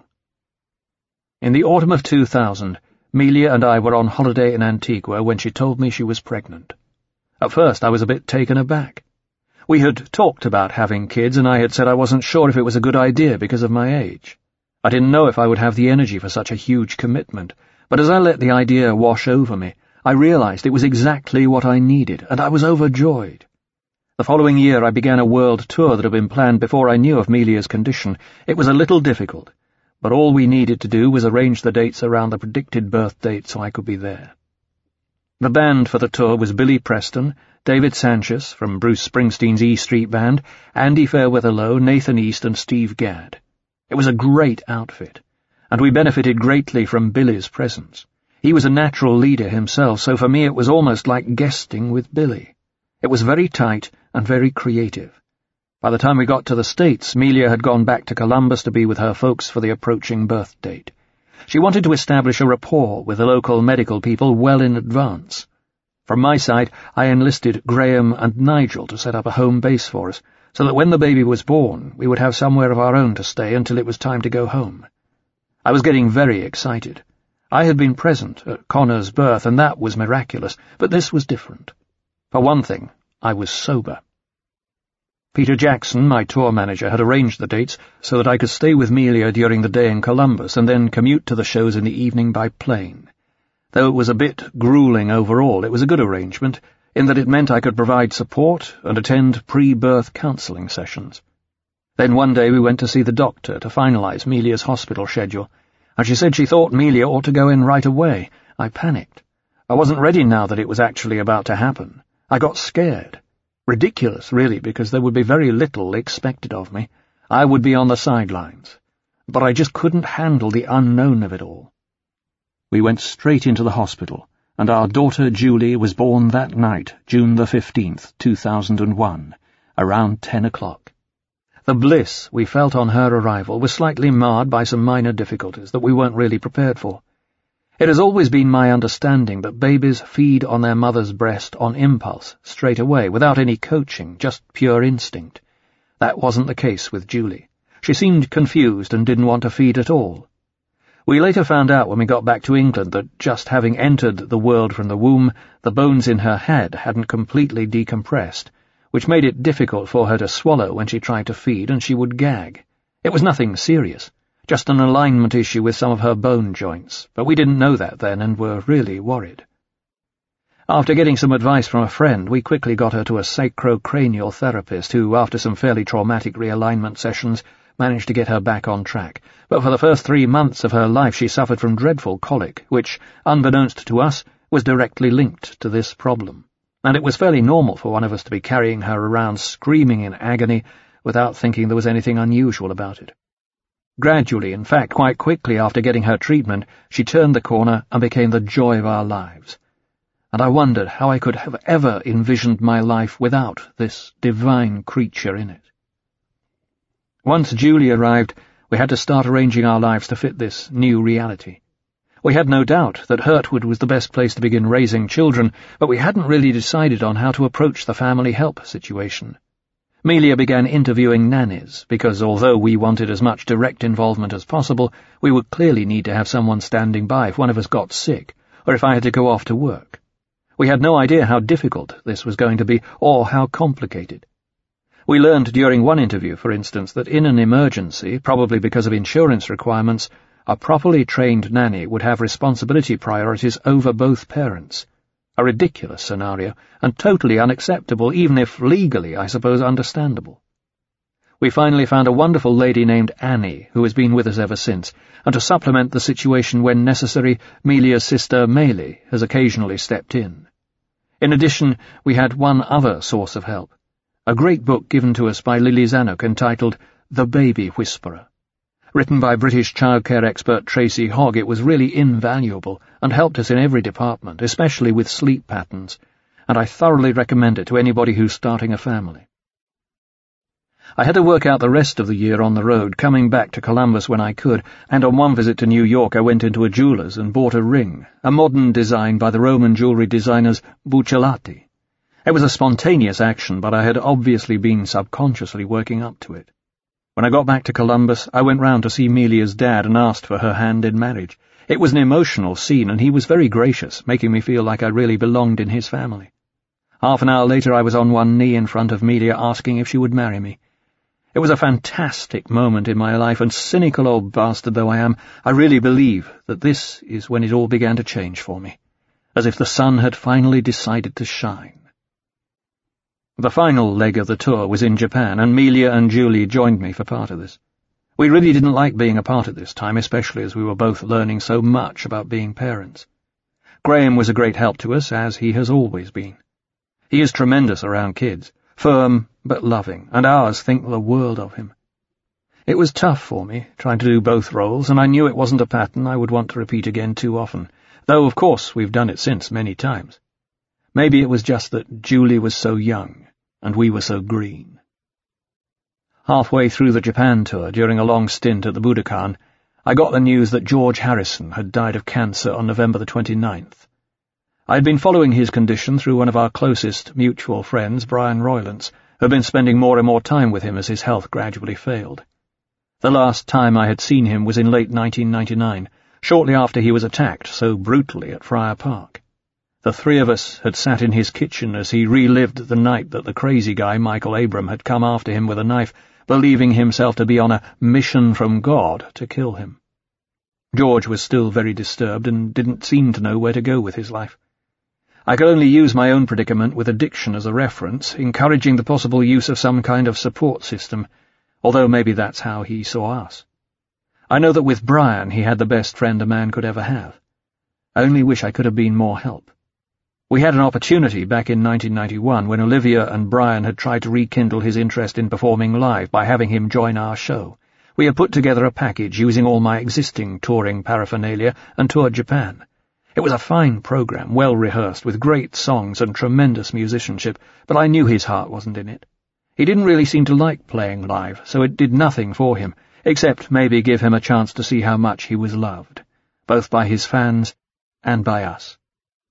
In the autumn of two thousand, Melia and I were on holiday in Antigua when she told me she was pregnant. At first I was a bit taken aback. We had talked about having kids, and I had said I wasn't sure if it was a good idea because of my age. I didn't know if I would have the energy for such a huge commitment, but as I let the idea wash over me, I realized it was exactly what I needed, and I was overjoyed. The following year I began a world tour that had been planned before I knew of Melia's condition. It was a little difficult, but all we needed to do was arrange the dates around the predicted birth date so I could be there. The band for the tour was Billy Preston, David Sanchez from Bruce Springsteen's E Street Band, Andy Fairweather-Low, Nathan East and Steve Gadd. It was a great outfit, and we benefited greatly from Billy's presence. He was a natural leader himself, so for me it was almost like guesting with Billy. It was very tight and very creative. By the time we got to the States, Melia had gone back to Columbus to be with her folks for the approaching birth date. She wanted to establish a rapport with the local medical people well in advance. From my side, I enlisted Graham and Nigel to set up a home base for us, so that when the baby was born, we would have somewhere of our own to stay until it was time to go home. I was getting very excited. I had been present at Connor's birth, and that was miraculous, but this was different. For one thing, I was sober. Peter Jackson, my tour manager, had arranged the dates so that I could stay with Melia during the day in Columbus and then commute to the shows in the evening by plane. Though it was a bit grueling overall, it was a good arrangement, in that it meant I could provide support and attend pre-birth counselling sessions. Then one day we went to see the doctor to finalise Melia's hospital schedule, and she said she thought Melia ought to go in right away. I panicked. I wasn't ready now that it was actually about to happen. I got scared. Ridiculous, really, because there would be very little expected of me. I would be on the sidelines. But I just couldn't handle the unknown of it all. We went straight into the hospital, and our daughter Julie was born that night, June the fifteenth, two thousand one, around ten o'clock. The bliss we felt on her arrival was slightly marred by some minor difficulties that we weren't really prepared for. It has always been my understanding that babies feed on their mother's breast on impulse, straight away, without any coaching, just pure instinct. That wasn't the case with Julie. She seemed confused and didn't want to feed at all. We later found out when we got back to England that just having entered the world from the womb, the bones in her head hadn't completely decompressed, which made it difficult for her to swallow when she tried to feed, and she would gag. It was nothing serious. Just an alignment issue with some of her bone joints, but we didn't know that then and were really worried. After getting some advice from a friend, we quickly got her to a sacrocranial therapist who, after some fairly traumatic realignment sessions, managed to get her back on track. But for the first three months of her life she suffered from dreadful colic, which, unbeknownst to us, was directly linked to this problem. And it was fairly normal for one of us to be carrying her around screaming in agony without thinking there was anything unusual about it. Gradually, in fact quite quickly after getting her treatment, she turned the corner and became the joy of our lives. And I wondered how I could have ever envisioned my life without this divine creature in it. Once Julie arrived, we had to start arranging our lives to fit this new reality. We had no doubt that Hurtwood was the best place to begin raising children, but we hadn't really decided on how to approach the family help situation. Melia began interviewing nannies, because although we wanted as much direct involvement as possible, we would clearly need to have someone standing by if one of us got sick, or if I had to go off to work. We had no idea how difficult this was going to be, or how complicated. We learned during one interview, for instance, that in an emergency, probably because of insurance requirements, a properly trained nanny would have responsibility priorities over both parents. A ridiculous scenario, and totally unacceptable, even if legally, I suppose, understandable. We finally found a wonderful lady named Annie, who has been with us ever since, and to supplement the situation when necessary, Melia's sister Maylie has occasionally stepped in. In addition, we had one other source of help, a great book given to us by Lily Zanuck entitled The Baby Whisperer. Written by British childcare expert Tracy Hogg, it was really invaluable and helped us in every department, especially with sleep patterns, and I thoroughly recommend it to anybody who's starting a family. I had to work out the rest of the year on the road, coming back to Columbus when I could, and on one visit to New York I went into a jeweller's and bought a ring, a modern design by the Roman jewellery designers Buccellati. It was a spontaneous action, but I had obviously been subconsciously working up to it. When I got back to Columbus, I went round to see Melia's dad and asked for her hand in marriage. It was an emotional scene, and he was very gracious, making me feel like I really belonged in his family. Half an hour later I was on one knee in front of Melia asking if she would marry me. It was a fantastic moment in my life, and cynical old bastard though I am, I really believe that this is when it all began to change for me, as if the sun had finally decided to shine. The final leg of the tour was in Japan, and Melia and Julie joined me for part of this. We really didn't like being apart at this time, especially as we were both learning so much about being parents. Graham was a great help to us, as he has always been. He is tremendous around kids, firm but loving, and ours think the world of him. It was tough for me, trying to do both roles, and I knew it wasn't a pattern I would want to repeat again too often, though of course we've done it since many times. Maybe it was just that Julie was so young, and we were so green. Halfway through the Japan tour, during a long stint at the Budokan, I got the news that George Harrison had died of cancer on November the twenty-ninth. I had been following his condition through one of our closest mutual friends, Brian Roylance, who had been spending more and more time with him as his health gradually failed. The last time I had seen him was in late nineteen ninety-nine, shortly after he was attacked so brutally at Friar Park. The three of us had sat in his kitchen as he relived the night that the crazy guy, Michael Abram, had come after him with a knife, believing himself to be on a mission from God to kill him. George was still very disturbed and didn't seem to know where to go with his life. I could only use my own predicament with addiction as a reference, encouraging the possible use of some kind of support system, although maybe that's how he saw us. I know that with Brian he had the best friend a man could ever have. I only wish I could have been more help. We had an opportunity back in nineteen ninety-one when Olivia and Brian had tried to rekindle his interest in performing live by having him join our show. We had put together a package using all my existing touring paraphernalia and toured Japan. It was a fine program, well rehearsed, with great songs and tremendous musicianship, but I knew his heart wasn't in it. He didn't really seem to like playing live, so it did nothing for him, except maybe give him a chance to see how much he was loved, both by his fans and by us.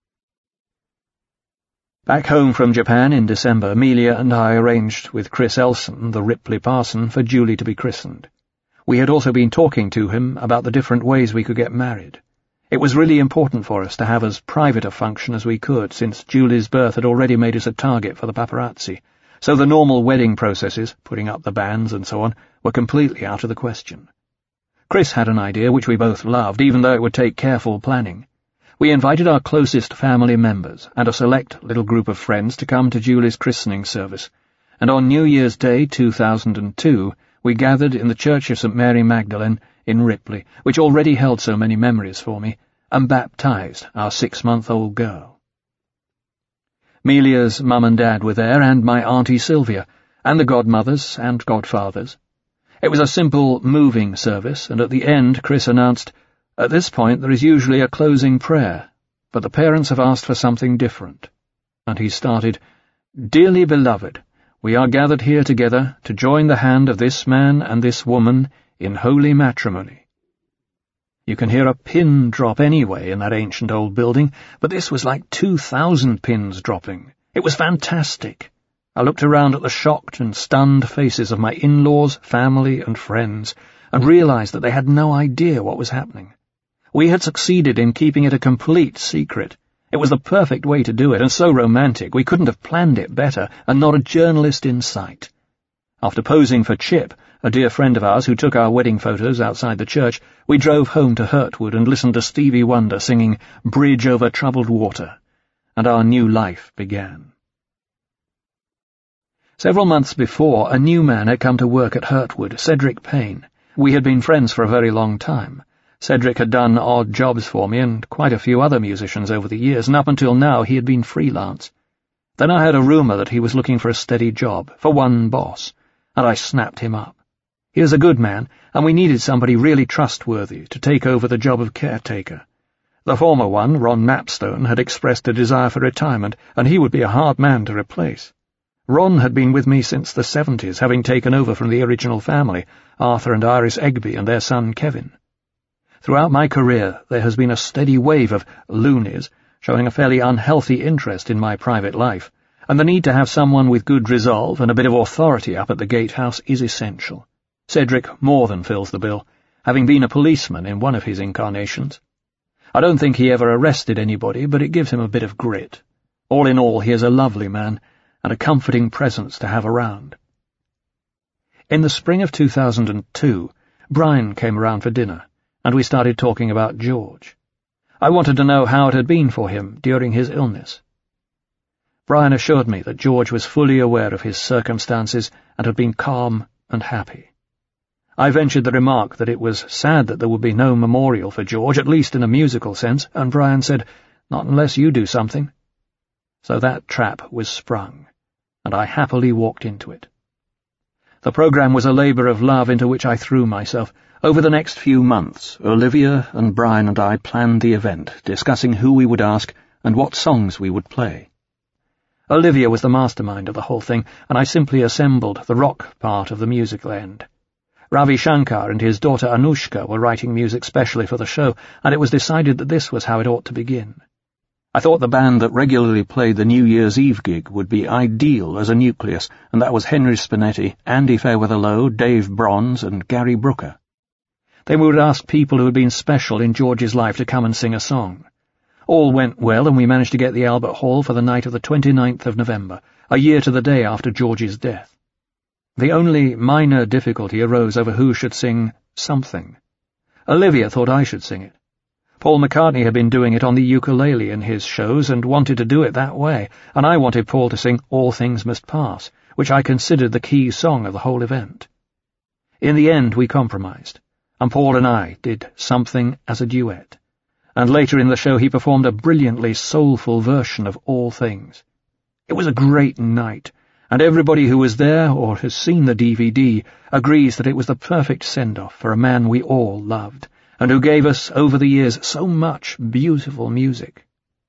Back home from Japan in December, Melia and I arranged with Chris Elson, the Ripley parson, for Julie to be christened. We had also been talking to him about the different ways we could get married. It was really important for us to have as private a function as we could, since Julie's birth had already made us a target for the paparazzi, so the normal wedding processes, putting up the banns and so on, were completely out of the question. Chris had an idea which we both loved, even though it would take careful planning. We invited our closest family members and a select little group of friends to come to Julie's christening service, and on New Year's Day two thousand two we gathered in the Church of Saint Mary Magdalene in Ripley, which already held so many memories for me, and baptized our six-month-old girl. Melia's mum and dad were there, and my auntie Sylvia, and the godmothers and godfathers. It was a simple, moving service, and at the end Chris announced, "At this point there is usually a closing prayer, but the parents have asked for something different." And he started, "Dearly beloved, we are gathered here together to join the hand of this man and this woman in holy matrimony." You can hear a pin drop anyway in that ancient old building, but this was like two thousand pins dropping. It was fantastic. I looked around at the shocked and stunned faces of my in-laws, family, and friends, and realized that they had no idea what was happening. We had succeeded in keeping it a complete secret. It was the perfect way to do it, and so romantic we couldn't have planned it better, and not a journalist in sight. After posing for Chip, a dear friend of ours who took our wedding photos outside the church, we drove home to Hurtwood and listened to Stevie Wonder singing Bridge Over Troubled Water, and our new life began. Several months before, a new man had come to work at Hurtwood, Cedric Payne. We had been friends for a very long time. Cedric had done odd jobs for me and quite a few other musicians over the years, and up until now he had been freelance. Then I heard a rumour that he was looking for a steady job, for one boss, and I snapped him up. He was a good man, and we needed somebody really trustworthy to take over the job of caretaker. The former one, Ron Mapstone, had expressed a desire for retirement, and he would be a hard man to replace. Ron had been with me since the seventies, having taken over from the original family, Arthur and Iris Egby and their son Kevin. Throughout my career there has been a steady wave of loonies showing a fairly unhealthy interest in my private life, and the need to have someone with good resolve and a bit of authority up at the gatehouse is essential. Cedric more than fills the bill, having been a policeman in one of his incarnations. I don't think he ever arrested anybody, but it gives him a bit of grit. All in all, he is a lovely man, and a comforting presence to have around. In the spring of two thousand two, Brian came around for dinner, and we started talking about George. I wanted to know how it had been for him during his illness. Brian assured me that George was fully aware of his circumstances and had been calm and happy. I ventured the remark that it was sad that there would be no memorial for George, at least in a musical sense, and Brian said, "Not unless you do something." So that trap was sprung, and I happily walked into it. The programme was a labour of love into which I threw myself. Over the next few months, Olivia and Brian and I planned the event, discussing who we would ask and what songs we would play. Olivia was the mastermind of the whole thing, and I simply assembled the rock part of the musical end. Ravi Shankar and his daughter Anushka were writing music specially for the show, and it was decided that this was how it ought to begin. I thought the band that regularly played the New Year's Eve gig would be ideal as a nucleus, and that was Henry Spinetti, Andy Fairweather-Lowe, Dave Bronze, and Gary Brooker. Then we would ask people who had been special in George's life to come and sing a song. All went well, and we managed to get the Albert Hall for the night of the twenty-ninth of November, a year to the day after George's death. The only minor difficulty arose over who should sing Something. Olivia thought I should sing it. Paul McCartney had been doing it on the ukulele in his shows and wanted to do it that way, and I wanted Paul to sing All Things Must Pass, which I considered the key song of the whole event. In the end we compromised, and Paul and I did Something as a duet, and later in the show he performed a brilliantly soulful version of All Things. It was a great night, and everybody who was there or has seen the D V D agrees that it was the perfect send-off for a man we all loved, and who gave us, over the years, so much beautiful music.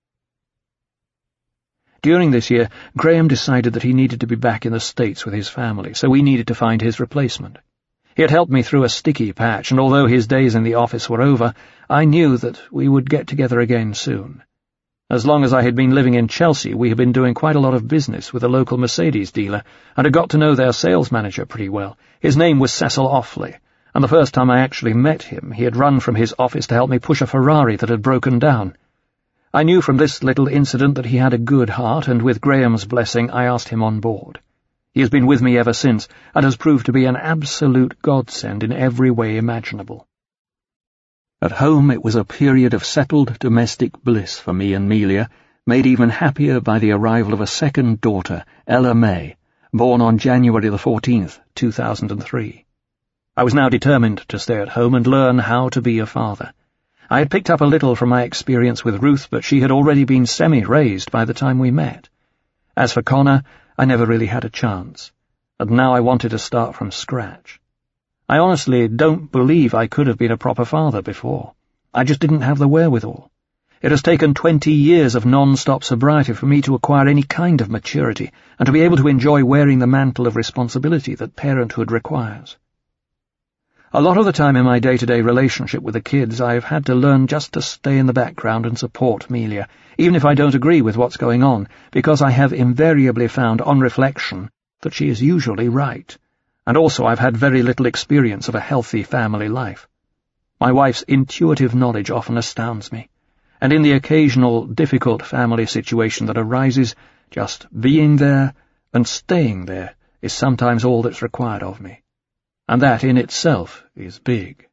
During this year, Graham decided that he needed to be back in the States with his family, so we needed to find his replacement. He had helped me through a sticky patch, and although his days in the office were over, I knew that we would get together again soon. As long as I had been living in Chelsea, we had been doing quite a lot of business with a local Mercedes dealer, and had got to know their sales manager pretty well. His name was Cecil Offley, and the first time I actually met him, he had run from his office to help me push a Ferrari that had broken down. I knew from this little incident that he had a good heart, and with Graham's blessing I asked him on board. He has been with me ever since, and has proved to be an absolute godsend in every way imaginable. At home it was a period of settled domestic bliss for me and Melia, made even happier by the arrival of a second daughter, Ella May, born on January the fourteenth, two thousand three. I was now determined to stay at home and learn how to be a father. I had picked up a little from my experience with Ruth, but she had already been semi-raised by the time we met. As for Connor, I never really had a chance, and now I wanted to start from scratch. I honestly don't believe I could have been a proper father before. I just didn't have the wherewithal. It has taken twenty years of non-stop sobriety for me to acquire any kind of maturity, and to be able to enjoy wearing the mantle of responsibility that parenthood requires. A lot of the time in my day-to-day relationship with the kids, I have had to learn just to stay in the background and support Melia, even if I don't agree with what's going on, because I have invariably found, on reflection, that she is usually right. And also I've had very little experience of a healthy family life. My wife's intuitive knowledge often astounds me, and in the occasional difficult family situation that arises, just being there and staying there is sometimes all that's required of me. And that in itself is big.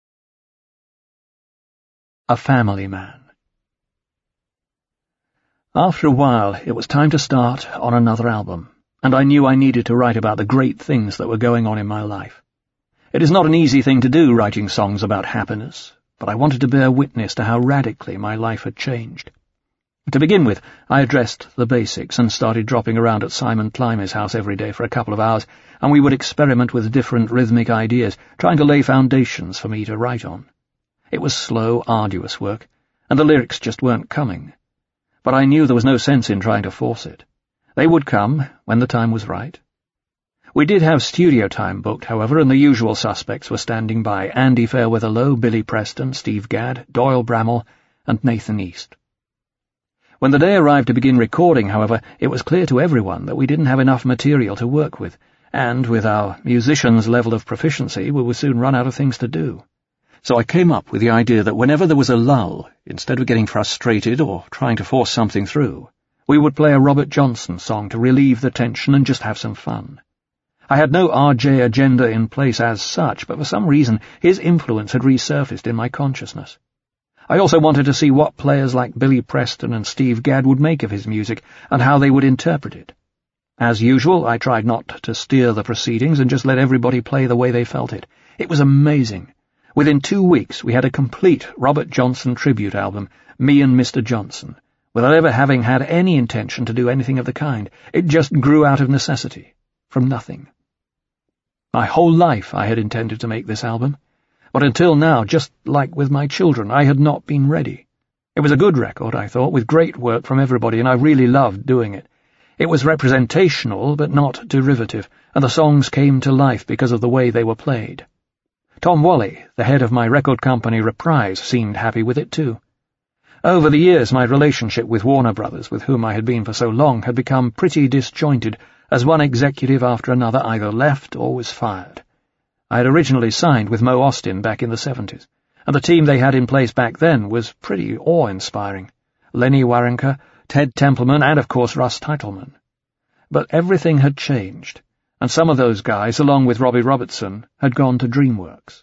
A family man. After a while, it was time to start on another album, and I knew I needed to write about the great things that were going on in my life. It is not an easy thing to do, writing songs about happiness, but I wanted to bear witness to how radically my life had changed. To begin with, I addressed the basics and started dropping around at Simon Climber's house every day for a couple of hours, and we would experiment with different rhythmic ideas, trying to lay foundations for me to write on. It was slow, arduous work, and the lyrics just weren't coming. But I knew there was no sense in trying to force it. They would come when the time was right. We did have studio time booked, however, and the usual suspects were standing by: Andy Fairweather-Low, Billy Preston, Steve Gadd, Doyle Bramall, and Nathan East. When the day arrived to begin recording, however, it was clear to everyone that we didn't have enough material to work with, and with our musicians' level of proficiency, we would soon run out of things to do. So I came up with the idea that whenever there was a lull, instead of getting frustrated or trying to force something through, we would play a Robert Johnson song to relieve the tension and just have some fun. I had no R J agenda in place as such, but for some reason his influence had resurfaced in my consciousness. I also wanted to see what players like Billy Preston and Steve Gadd would make of his music, and how they would interpret it. As usual, I tried not to steer the proceedings and just let everybody play the way they felt it. It was amazing. Within two weeks we had a complete Robert Johnson tribute album, Me and Mister Johnson, without ever having had any intention to do anything of the kind. It just grew out of necessity, from nothing. My whole life I had intended to make this album, but until now, just like with my children, I had not been ready. It was a good record, I thought, with great work from everybody, and I really loved doing it. It was representational, but not derivative, and the songs came to life because of the way they were played. Tom Whalley, the head of my record company Reprise, seemed happy with it too. Over the years, my relationship with Warner Brothers, with whom I had been for so long, had become pretty disjointed, as one executive after another either left or was fired. I had originally signed with Mo Austin back in the seventies, and the team they had in place back then was pretty awe-inspiring. Lenny Waronker, Ted Templeman, and of course Russ Titelman. But everything had changed, and some of those guys, along with Robbie Robertson, had gone to DreamWorks.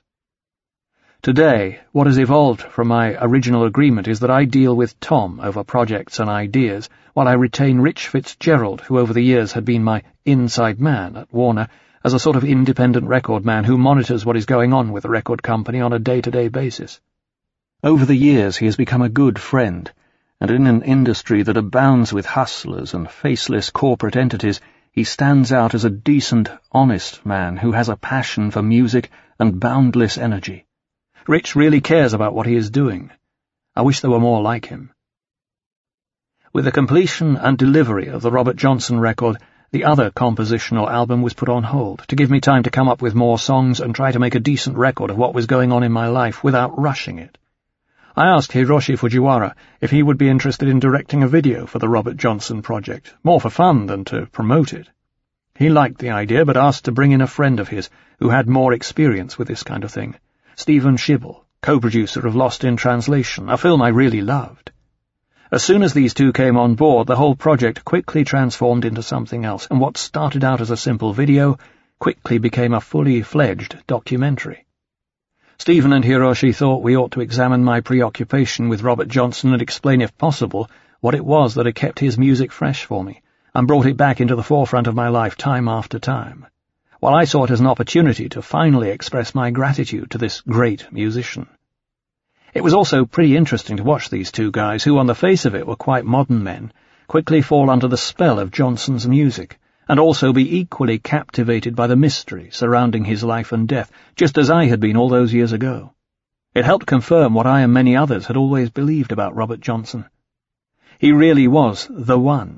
Today, what has evolved from my original agreement is that I deal with Tom over projects and ideas, while I retain Rich Fitzgerald, who over the years had been my inside man at Warner, as a sort of independent record man who monitors what is going on with the record company on a day-to-day basis. Over the years he has become a good friend, and in an industry that abounds with hustlers and faceless corporate entities, he stands out as a decent, honest man who has a passion for music and boundless energy. Rich really cares about what he is doing. I wish there were more like him. With the completion and delivery of the Robert Johnson record, the other compositional album was put on hold, to give me time to come up with more songs and try to make a decent record of what was going on in my life without rushing it. I asked Hiroshi Fujiwara if he would be interested in directing a video for the Robert Johnson project, more for fun than to promote it. He liked the idea, but asked to bring in a friend of his who had more experience with this kind of thing, Stephen Schibel, co-producer of Lost in Translation, a film I really loved. As soon as these two came on board, the whole project quickly transformed into something else, and what started out as a simple video quickly became a fully fledged documentary. Stephen and Hiroshi thought we ought to examine my preoccupation with Robert Johnson and explain, if possible, what it was that had kept his music fresh for me, and brought it back into the forefront of my life time after time, while I saw it as an opportunity to finally express my gratitude to this great musician. It was also pretty interesting to watch these two guys, who on the face of it were quite modern men, quickly fall under the spell of Johnson's music, and also be equally captivated by the mystery surrounding his life and death, just as I had been all those years ago. It helped confirm what I and many others had always believed about Robert Johnson. He really was the one.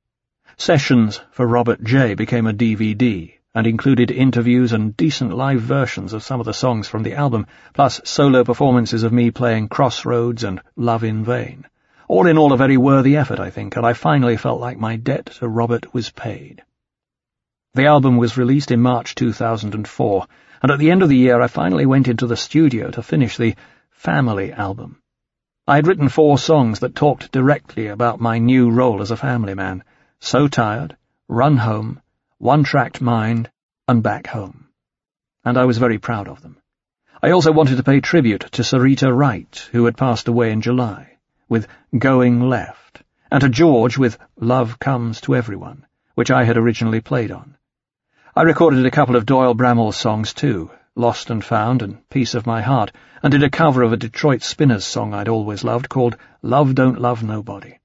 Sessions for Robert J. became a D V D, and included interviews and decent live versions of some of the songs from the album, plus solo performances of me playing Crossroads and Love in Vain. All in all, a very worthy effort, I think, and I finally felt like my debt to Robert was paid. The album was released in March two thousand four, and at the end of the year I finally went into the studio to finish the Family album. I had written four songs that talked directly about my new role as a family man: So Tired, Run Home, One-Tracked Mind, and Back Home. And I was very proud of them. I also wanted to pay tribute to Sarita Wright, who had passed away in July, with Going Left, and to George with Love Comes to Everyone, which I had originally played on. I recorded a couple of Doyle Bramall songs too, Lost and Found and Piece of My Heart, and did a cover of a Detroit Spinners song I'd always loved called Love Don't Love Nobody.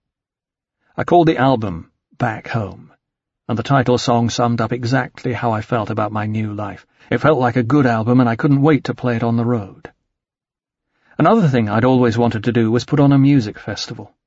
I called the album Back Home, and the title song summed up exactly how I felt about my new life. It felt like a good album, and I couldn't wait to play it on the road. Another thing I'd always wanted to do was put on a music festival.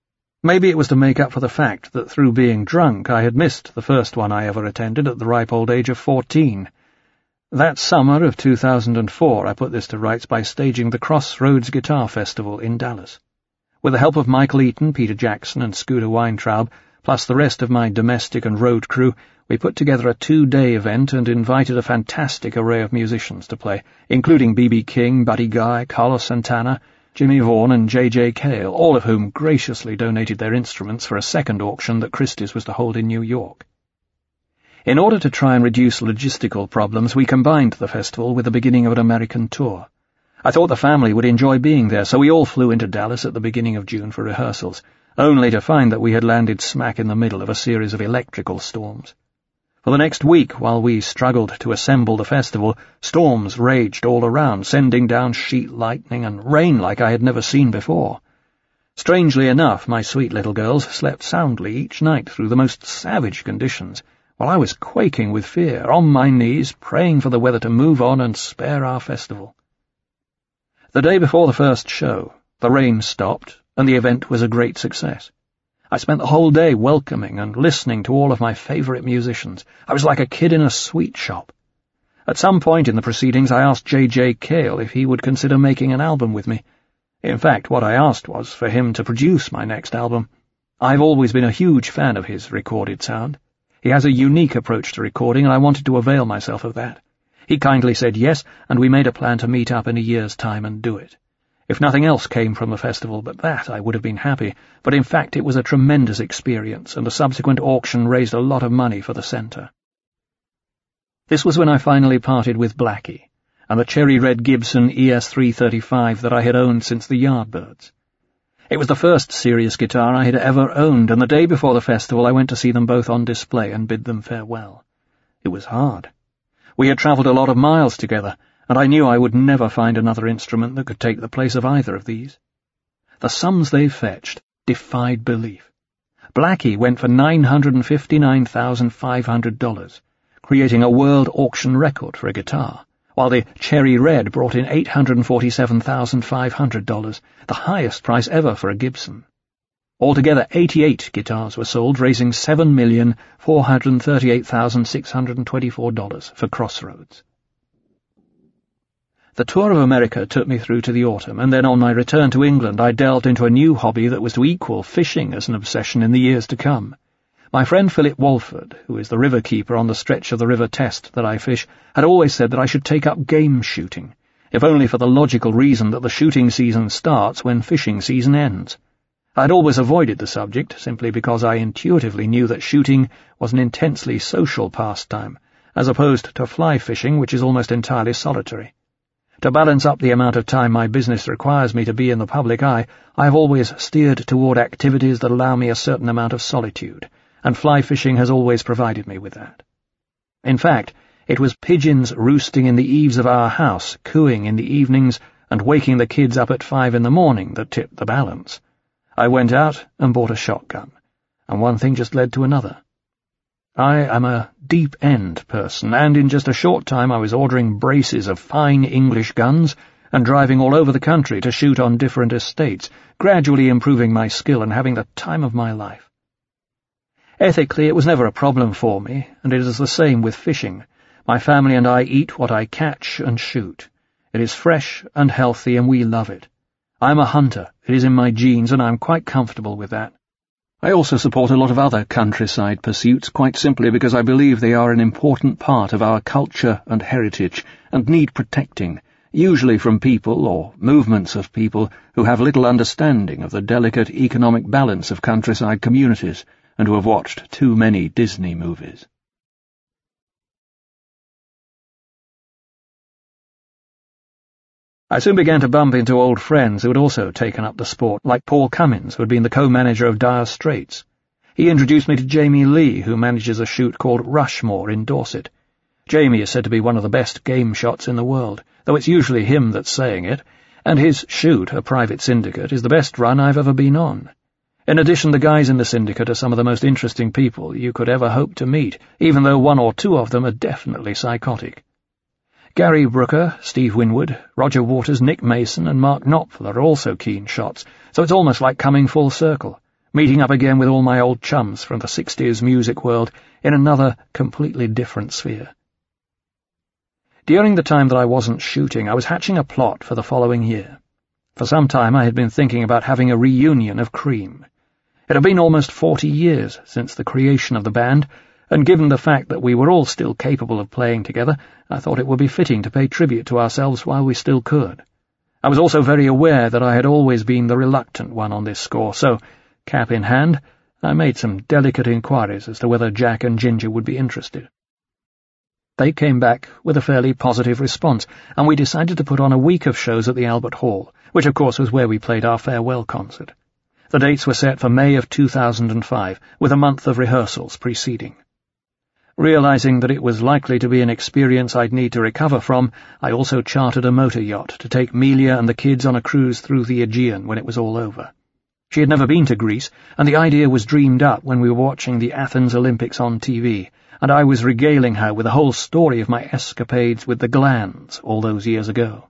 Maybe it was to make up for the fact that through being drunk I had missed the first one I ever attended at the ripe old age of fourteen. That summer of two thousand four I put this to rights by staging the Crossroads Guitar Festival in Dallas. With the help of Michael Eaton, Peter Jackson and Scooter Weintraub, plus the rest of my domestic and road crew, we put together a two-day event and invited a fantastic array of musicians to play, including B B King, Buddy Guy, Carlos Santana, Jimmy Vaughan and J J Cale, all of whom graciously donated their instruments for a second auction that Christie's was to hold in New York. In order to try and reduce logistical problems, we combined the festival with the beginning of an American tour. I thought the family would enjoy being there, so we all flew into Dallas at the beginning of June for rehearsals, only to find that we had landed smack in the middle of a series of electrical storms. For the next week, while we struggled to assemble the festival, storms raged all around, sending down sheet lightning and rain like I had never seen before. Strangely enough, my sweet little girls slept soundly each night through the most savage conditions, while I was quaking with fear, on my knees, praying for the weather to move on and spare our festival. The day before the first show, the rain stopped, and the event was a great success. I spent the whole day welcoming and listening to all of my favourite musicians. I was like a kid in a sweet shop. At some point in the proceedings I asked J J Cale if he would consider making an album with me. In fact, what I asked was for him to produce my next album. I've always been a huge fan of his recorded sound. He has a unique approach to recording, and I wanted to avail myself of that. He kindly said yes, and we made a plan to meet up in a year's time and do it. If nothing else came from the festival but that, I would have been happy, but in fact it was a tremendous experience, and the subsequent auction raised a lot of money for the centre. This was when I finally parted with Blackie, and the cherry-red Gibson E S three thirty-five that I had owned since the Yardbirds. It was the first serious guitar I had ever owned, and the day before the festival I went to see them both on display and bid them farewell. It was hard. We had travelled a lot of miles together, and I knew I would never find another instrument that could take the place of either of these. The sums they fetched defied belief. Blackie went for nine hundred fifty-nine thousand five hundred dollars, creating a world auction record for a guitar, while the Cherry Red brought in eight hundred forty-seven thousand five hundred dollars, the highest price ever for a Gibson. Altogether, eighty-eight guitars were sold, raising seven million four hundred thirty-eight thousand six hundred twenty-four dollars for Crossroads. The tour of America took me through to the autumn, and then on my return to England I delved into a new hobby that was to equal fishing as an obsession in the years to come. My friend Philip Walford, who is the river keeper on the stretch of the River Test that I fish, had always said that I should take up game shooting, if only for the logical reason that the shooting season starts when fishing season ends. I had always avoided the subject, simply because I intuitively knew that shooting was an intensely social pastime, as opposed to fly fishing, which is almost entirely solitary. To balance up the amount of time my business requires me to be in the public eye, I have always steered toward activities that allow me a certain amount of solitude, and fly fishing has always provided me with that. In fact, it was pigeons roosting in the eaves of our house, cooing in the evenings, and waking the kids up at five in the morning that tipped the balance. I went out and bought a shotgun, and one thing just led to another. I am a deep-end person, and in just a short time I was ordering braces of fine English guns and driving all over the country to shoot on different estates, gradually improving my skill and having the time of my life. Ethically, it was never a problem for me, and it is the same with fishing. My family and I eat what I catch and shoot. It is fresh and healthy, and we love it. I am a hunter. It is in my genes, and I am quite comfortable with that. I also support a lot of other countryside pursuits, quite simply because I believe they are an important part of our culture and heritage, and need protecting, usually from people, or movements of people, who have little understanding of the delicate economic balance of countryside communities, and who have watched too many Disney movies. I soon began to bump into old friends who had also taken up the sport, like Paul Cummins, who had been the co-manager of Dire Straits. He introduced me to Jamie Lee, who manages a shoot called Rushmore in Dorset. Jamie is said to be one of the best game shots in the world, though it's usually him that's saying it, and his shoot, a private syndicate, is the best run I've ever been on. In addition, the guys in the syndicate are some of the most interesting people you could ever hope to meet, even though one or two of them are definitely psychotic. Gary Brooker, Steve Winwood, Roger Waters, Nick Mason, and Mark Knopfler are also keen shots, so it's almost like coming full circle. meeting up again with all my old chums from the sixties music world in another, completely different sphere. During the time that I wasn't shooting, I was hatching a plot for the following year. For some time I had been thinking about having a reunion of Cream. It had been almost forty years since the creation of the band, and given the fact that we were all still capable of playing together, I thought it would be fitting to pay tribute to ourselves while we still could. I was also very aware that I had always been the reluctant one on this score, so, cap in hand, I made some delicate inquiries as to whether Jack and Ginger would be interested. They came back with a fairly positive response, and we decided to put on a week of shows at the Albert Hall, which of course was where we played our farewell concert. The dates were set for May of two thousand five, with a month of rehearsals preceding. Realizing that it was likely to be an experience I'd need to recover from, I also chartered a motor yacht to take Melia and the kids on a cruise through the Aegean when it was all over. She had never been to Greece, and the idea was dreamed up when we were watching the Athens Olympics on T V, and I was regaling her with the whole story of my escapades with the Glands all those years ago.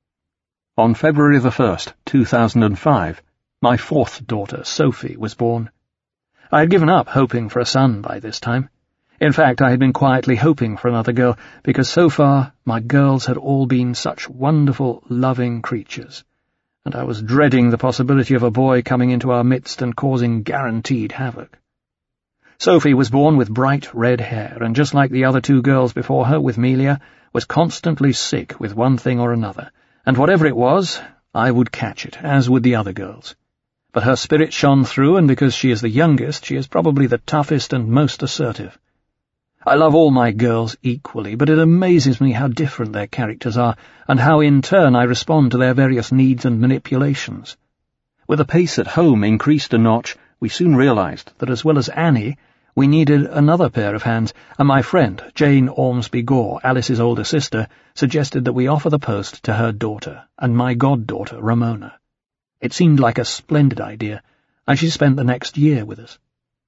On February the first, two thousand five, my fourth daughter, Sophie, was born. I had given up hoping for a son by this time. In fact, I had been quietly hoping for another girl, because so far my girls had all been such wonderful, loving creatures, and I was dreading the possibility of a boy coming into our midst and causing guaranteed havoc. Sophie was born with bright red hair, and just like the other two girls before her with Melia, was constantly sick with one thing or another, and whatever it was, I would catch it, as would the other girls. But her spirit shone through, and because she is the youngest, she is probably the toughest and most assertive. I love all my girls equally, but it amazes me how different their characters are, and how in turn I respond to their various needs and manipulations. With the pace at home increased a notch, we soon realized that as well as Annie, we needed another pair of hands, and my friend, Jane Ormsby Gore, Alice's older sister, suggested that we offer the post to her daughter, and my goddaughter, Ramona. It seemed like a splendid idea, and she spent the next year with us.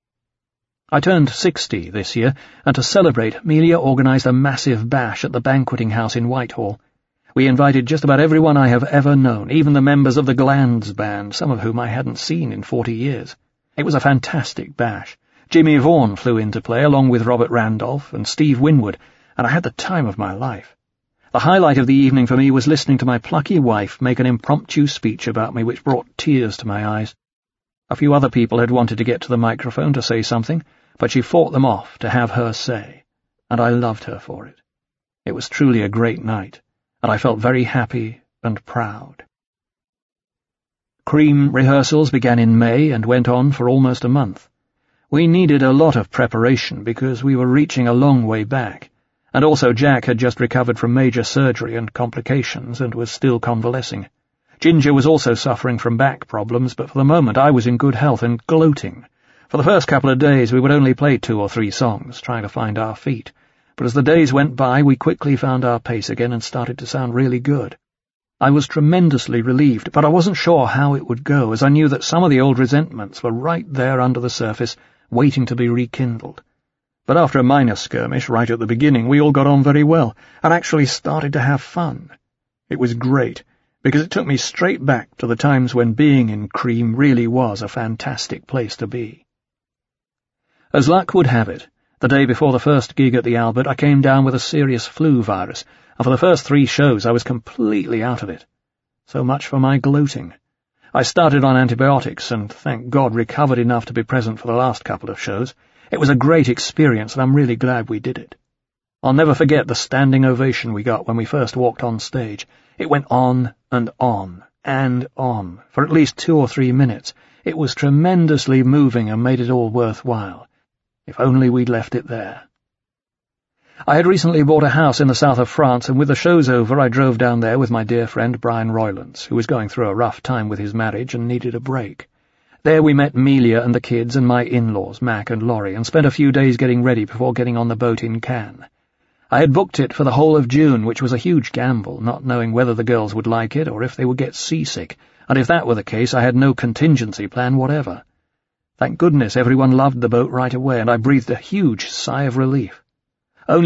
I turned sixty this year, and to celebrate, Melia organised a massive bash at the banqueting house in Whitehall. We invited just about everyone I have ever known, even the members of the Glands band, some of whom I hadn't seen in forty years. It was a fantastic bash. Jimmy Vaughan flew in to play, along with Robert Randolph and Steve Winwood, and I had the time of my life. The highlight of the evening for me was listening to my plucky wife make an impromptu speech about me which brought tears to my eyes. A few other people had wanted to get to the microphone to say something, but she fought them off to have her say, and I loved her for it. It was truly a great night, and I felt very happy and proud. Cream rehearsals began in May and went on for almost a month. We needed a lot of preparation because we were reaching a long way back, and also Jack had just recovered from major surgery and complications and was still convalescing. Ginger was also suffering from back problems, but for the moment I was in good health and gloating. For the first couple of days we would only play two or three songs, trying to find our feet, but as the days went by we quickly found our pace again and started to sound really good. I was tremendously relieved, but I wasn't sure how it would go, as I knew that some of the old resentments were right there under the surface, waiting to be rekindled. But after a minor skirmish right at the beginning, we all got on very well, and actually started to have fun. It was great, because it took me straight back to the times when being in Cream really was a fantastic place to be. As luck would have it, the day before the first gig at the Albert, I came down with a serious flu virus, and for the first three shows I was completely out of it. So much for my gloating. I started on antibiotics and, thank God, recovered enough to be present for the last couple of shows. It was a great experience, and I'm really glad we did it. I'll never forget the standing ovation we got when we first walked on stage. It went on and on and on for at least two or three minutes. It was tremendously moving and made it all worthwhile. If only we'd left it there. I had recently bought a house in the south of France, and with the shows over I drove down there with my dear friend Brian Roylance, who was going through a rough time with his marriage and needed a break. There we met Melia and the kids and my in-laws, Mac and Laurie, and spent a few days getting ready before getting on the boat in Cannes. I had booked it for the whole of June, which was a huge gamble, not knowing whether the girls would like it or if they would get seasick, and if that were the case I had no contingency plan whatever. Thank goodness everyone loved the boat right away, and I breathed a huge sigh of relief.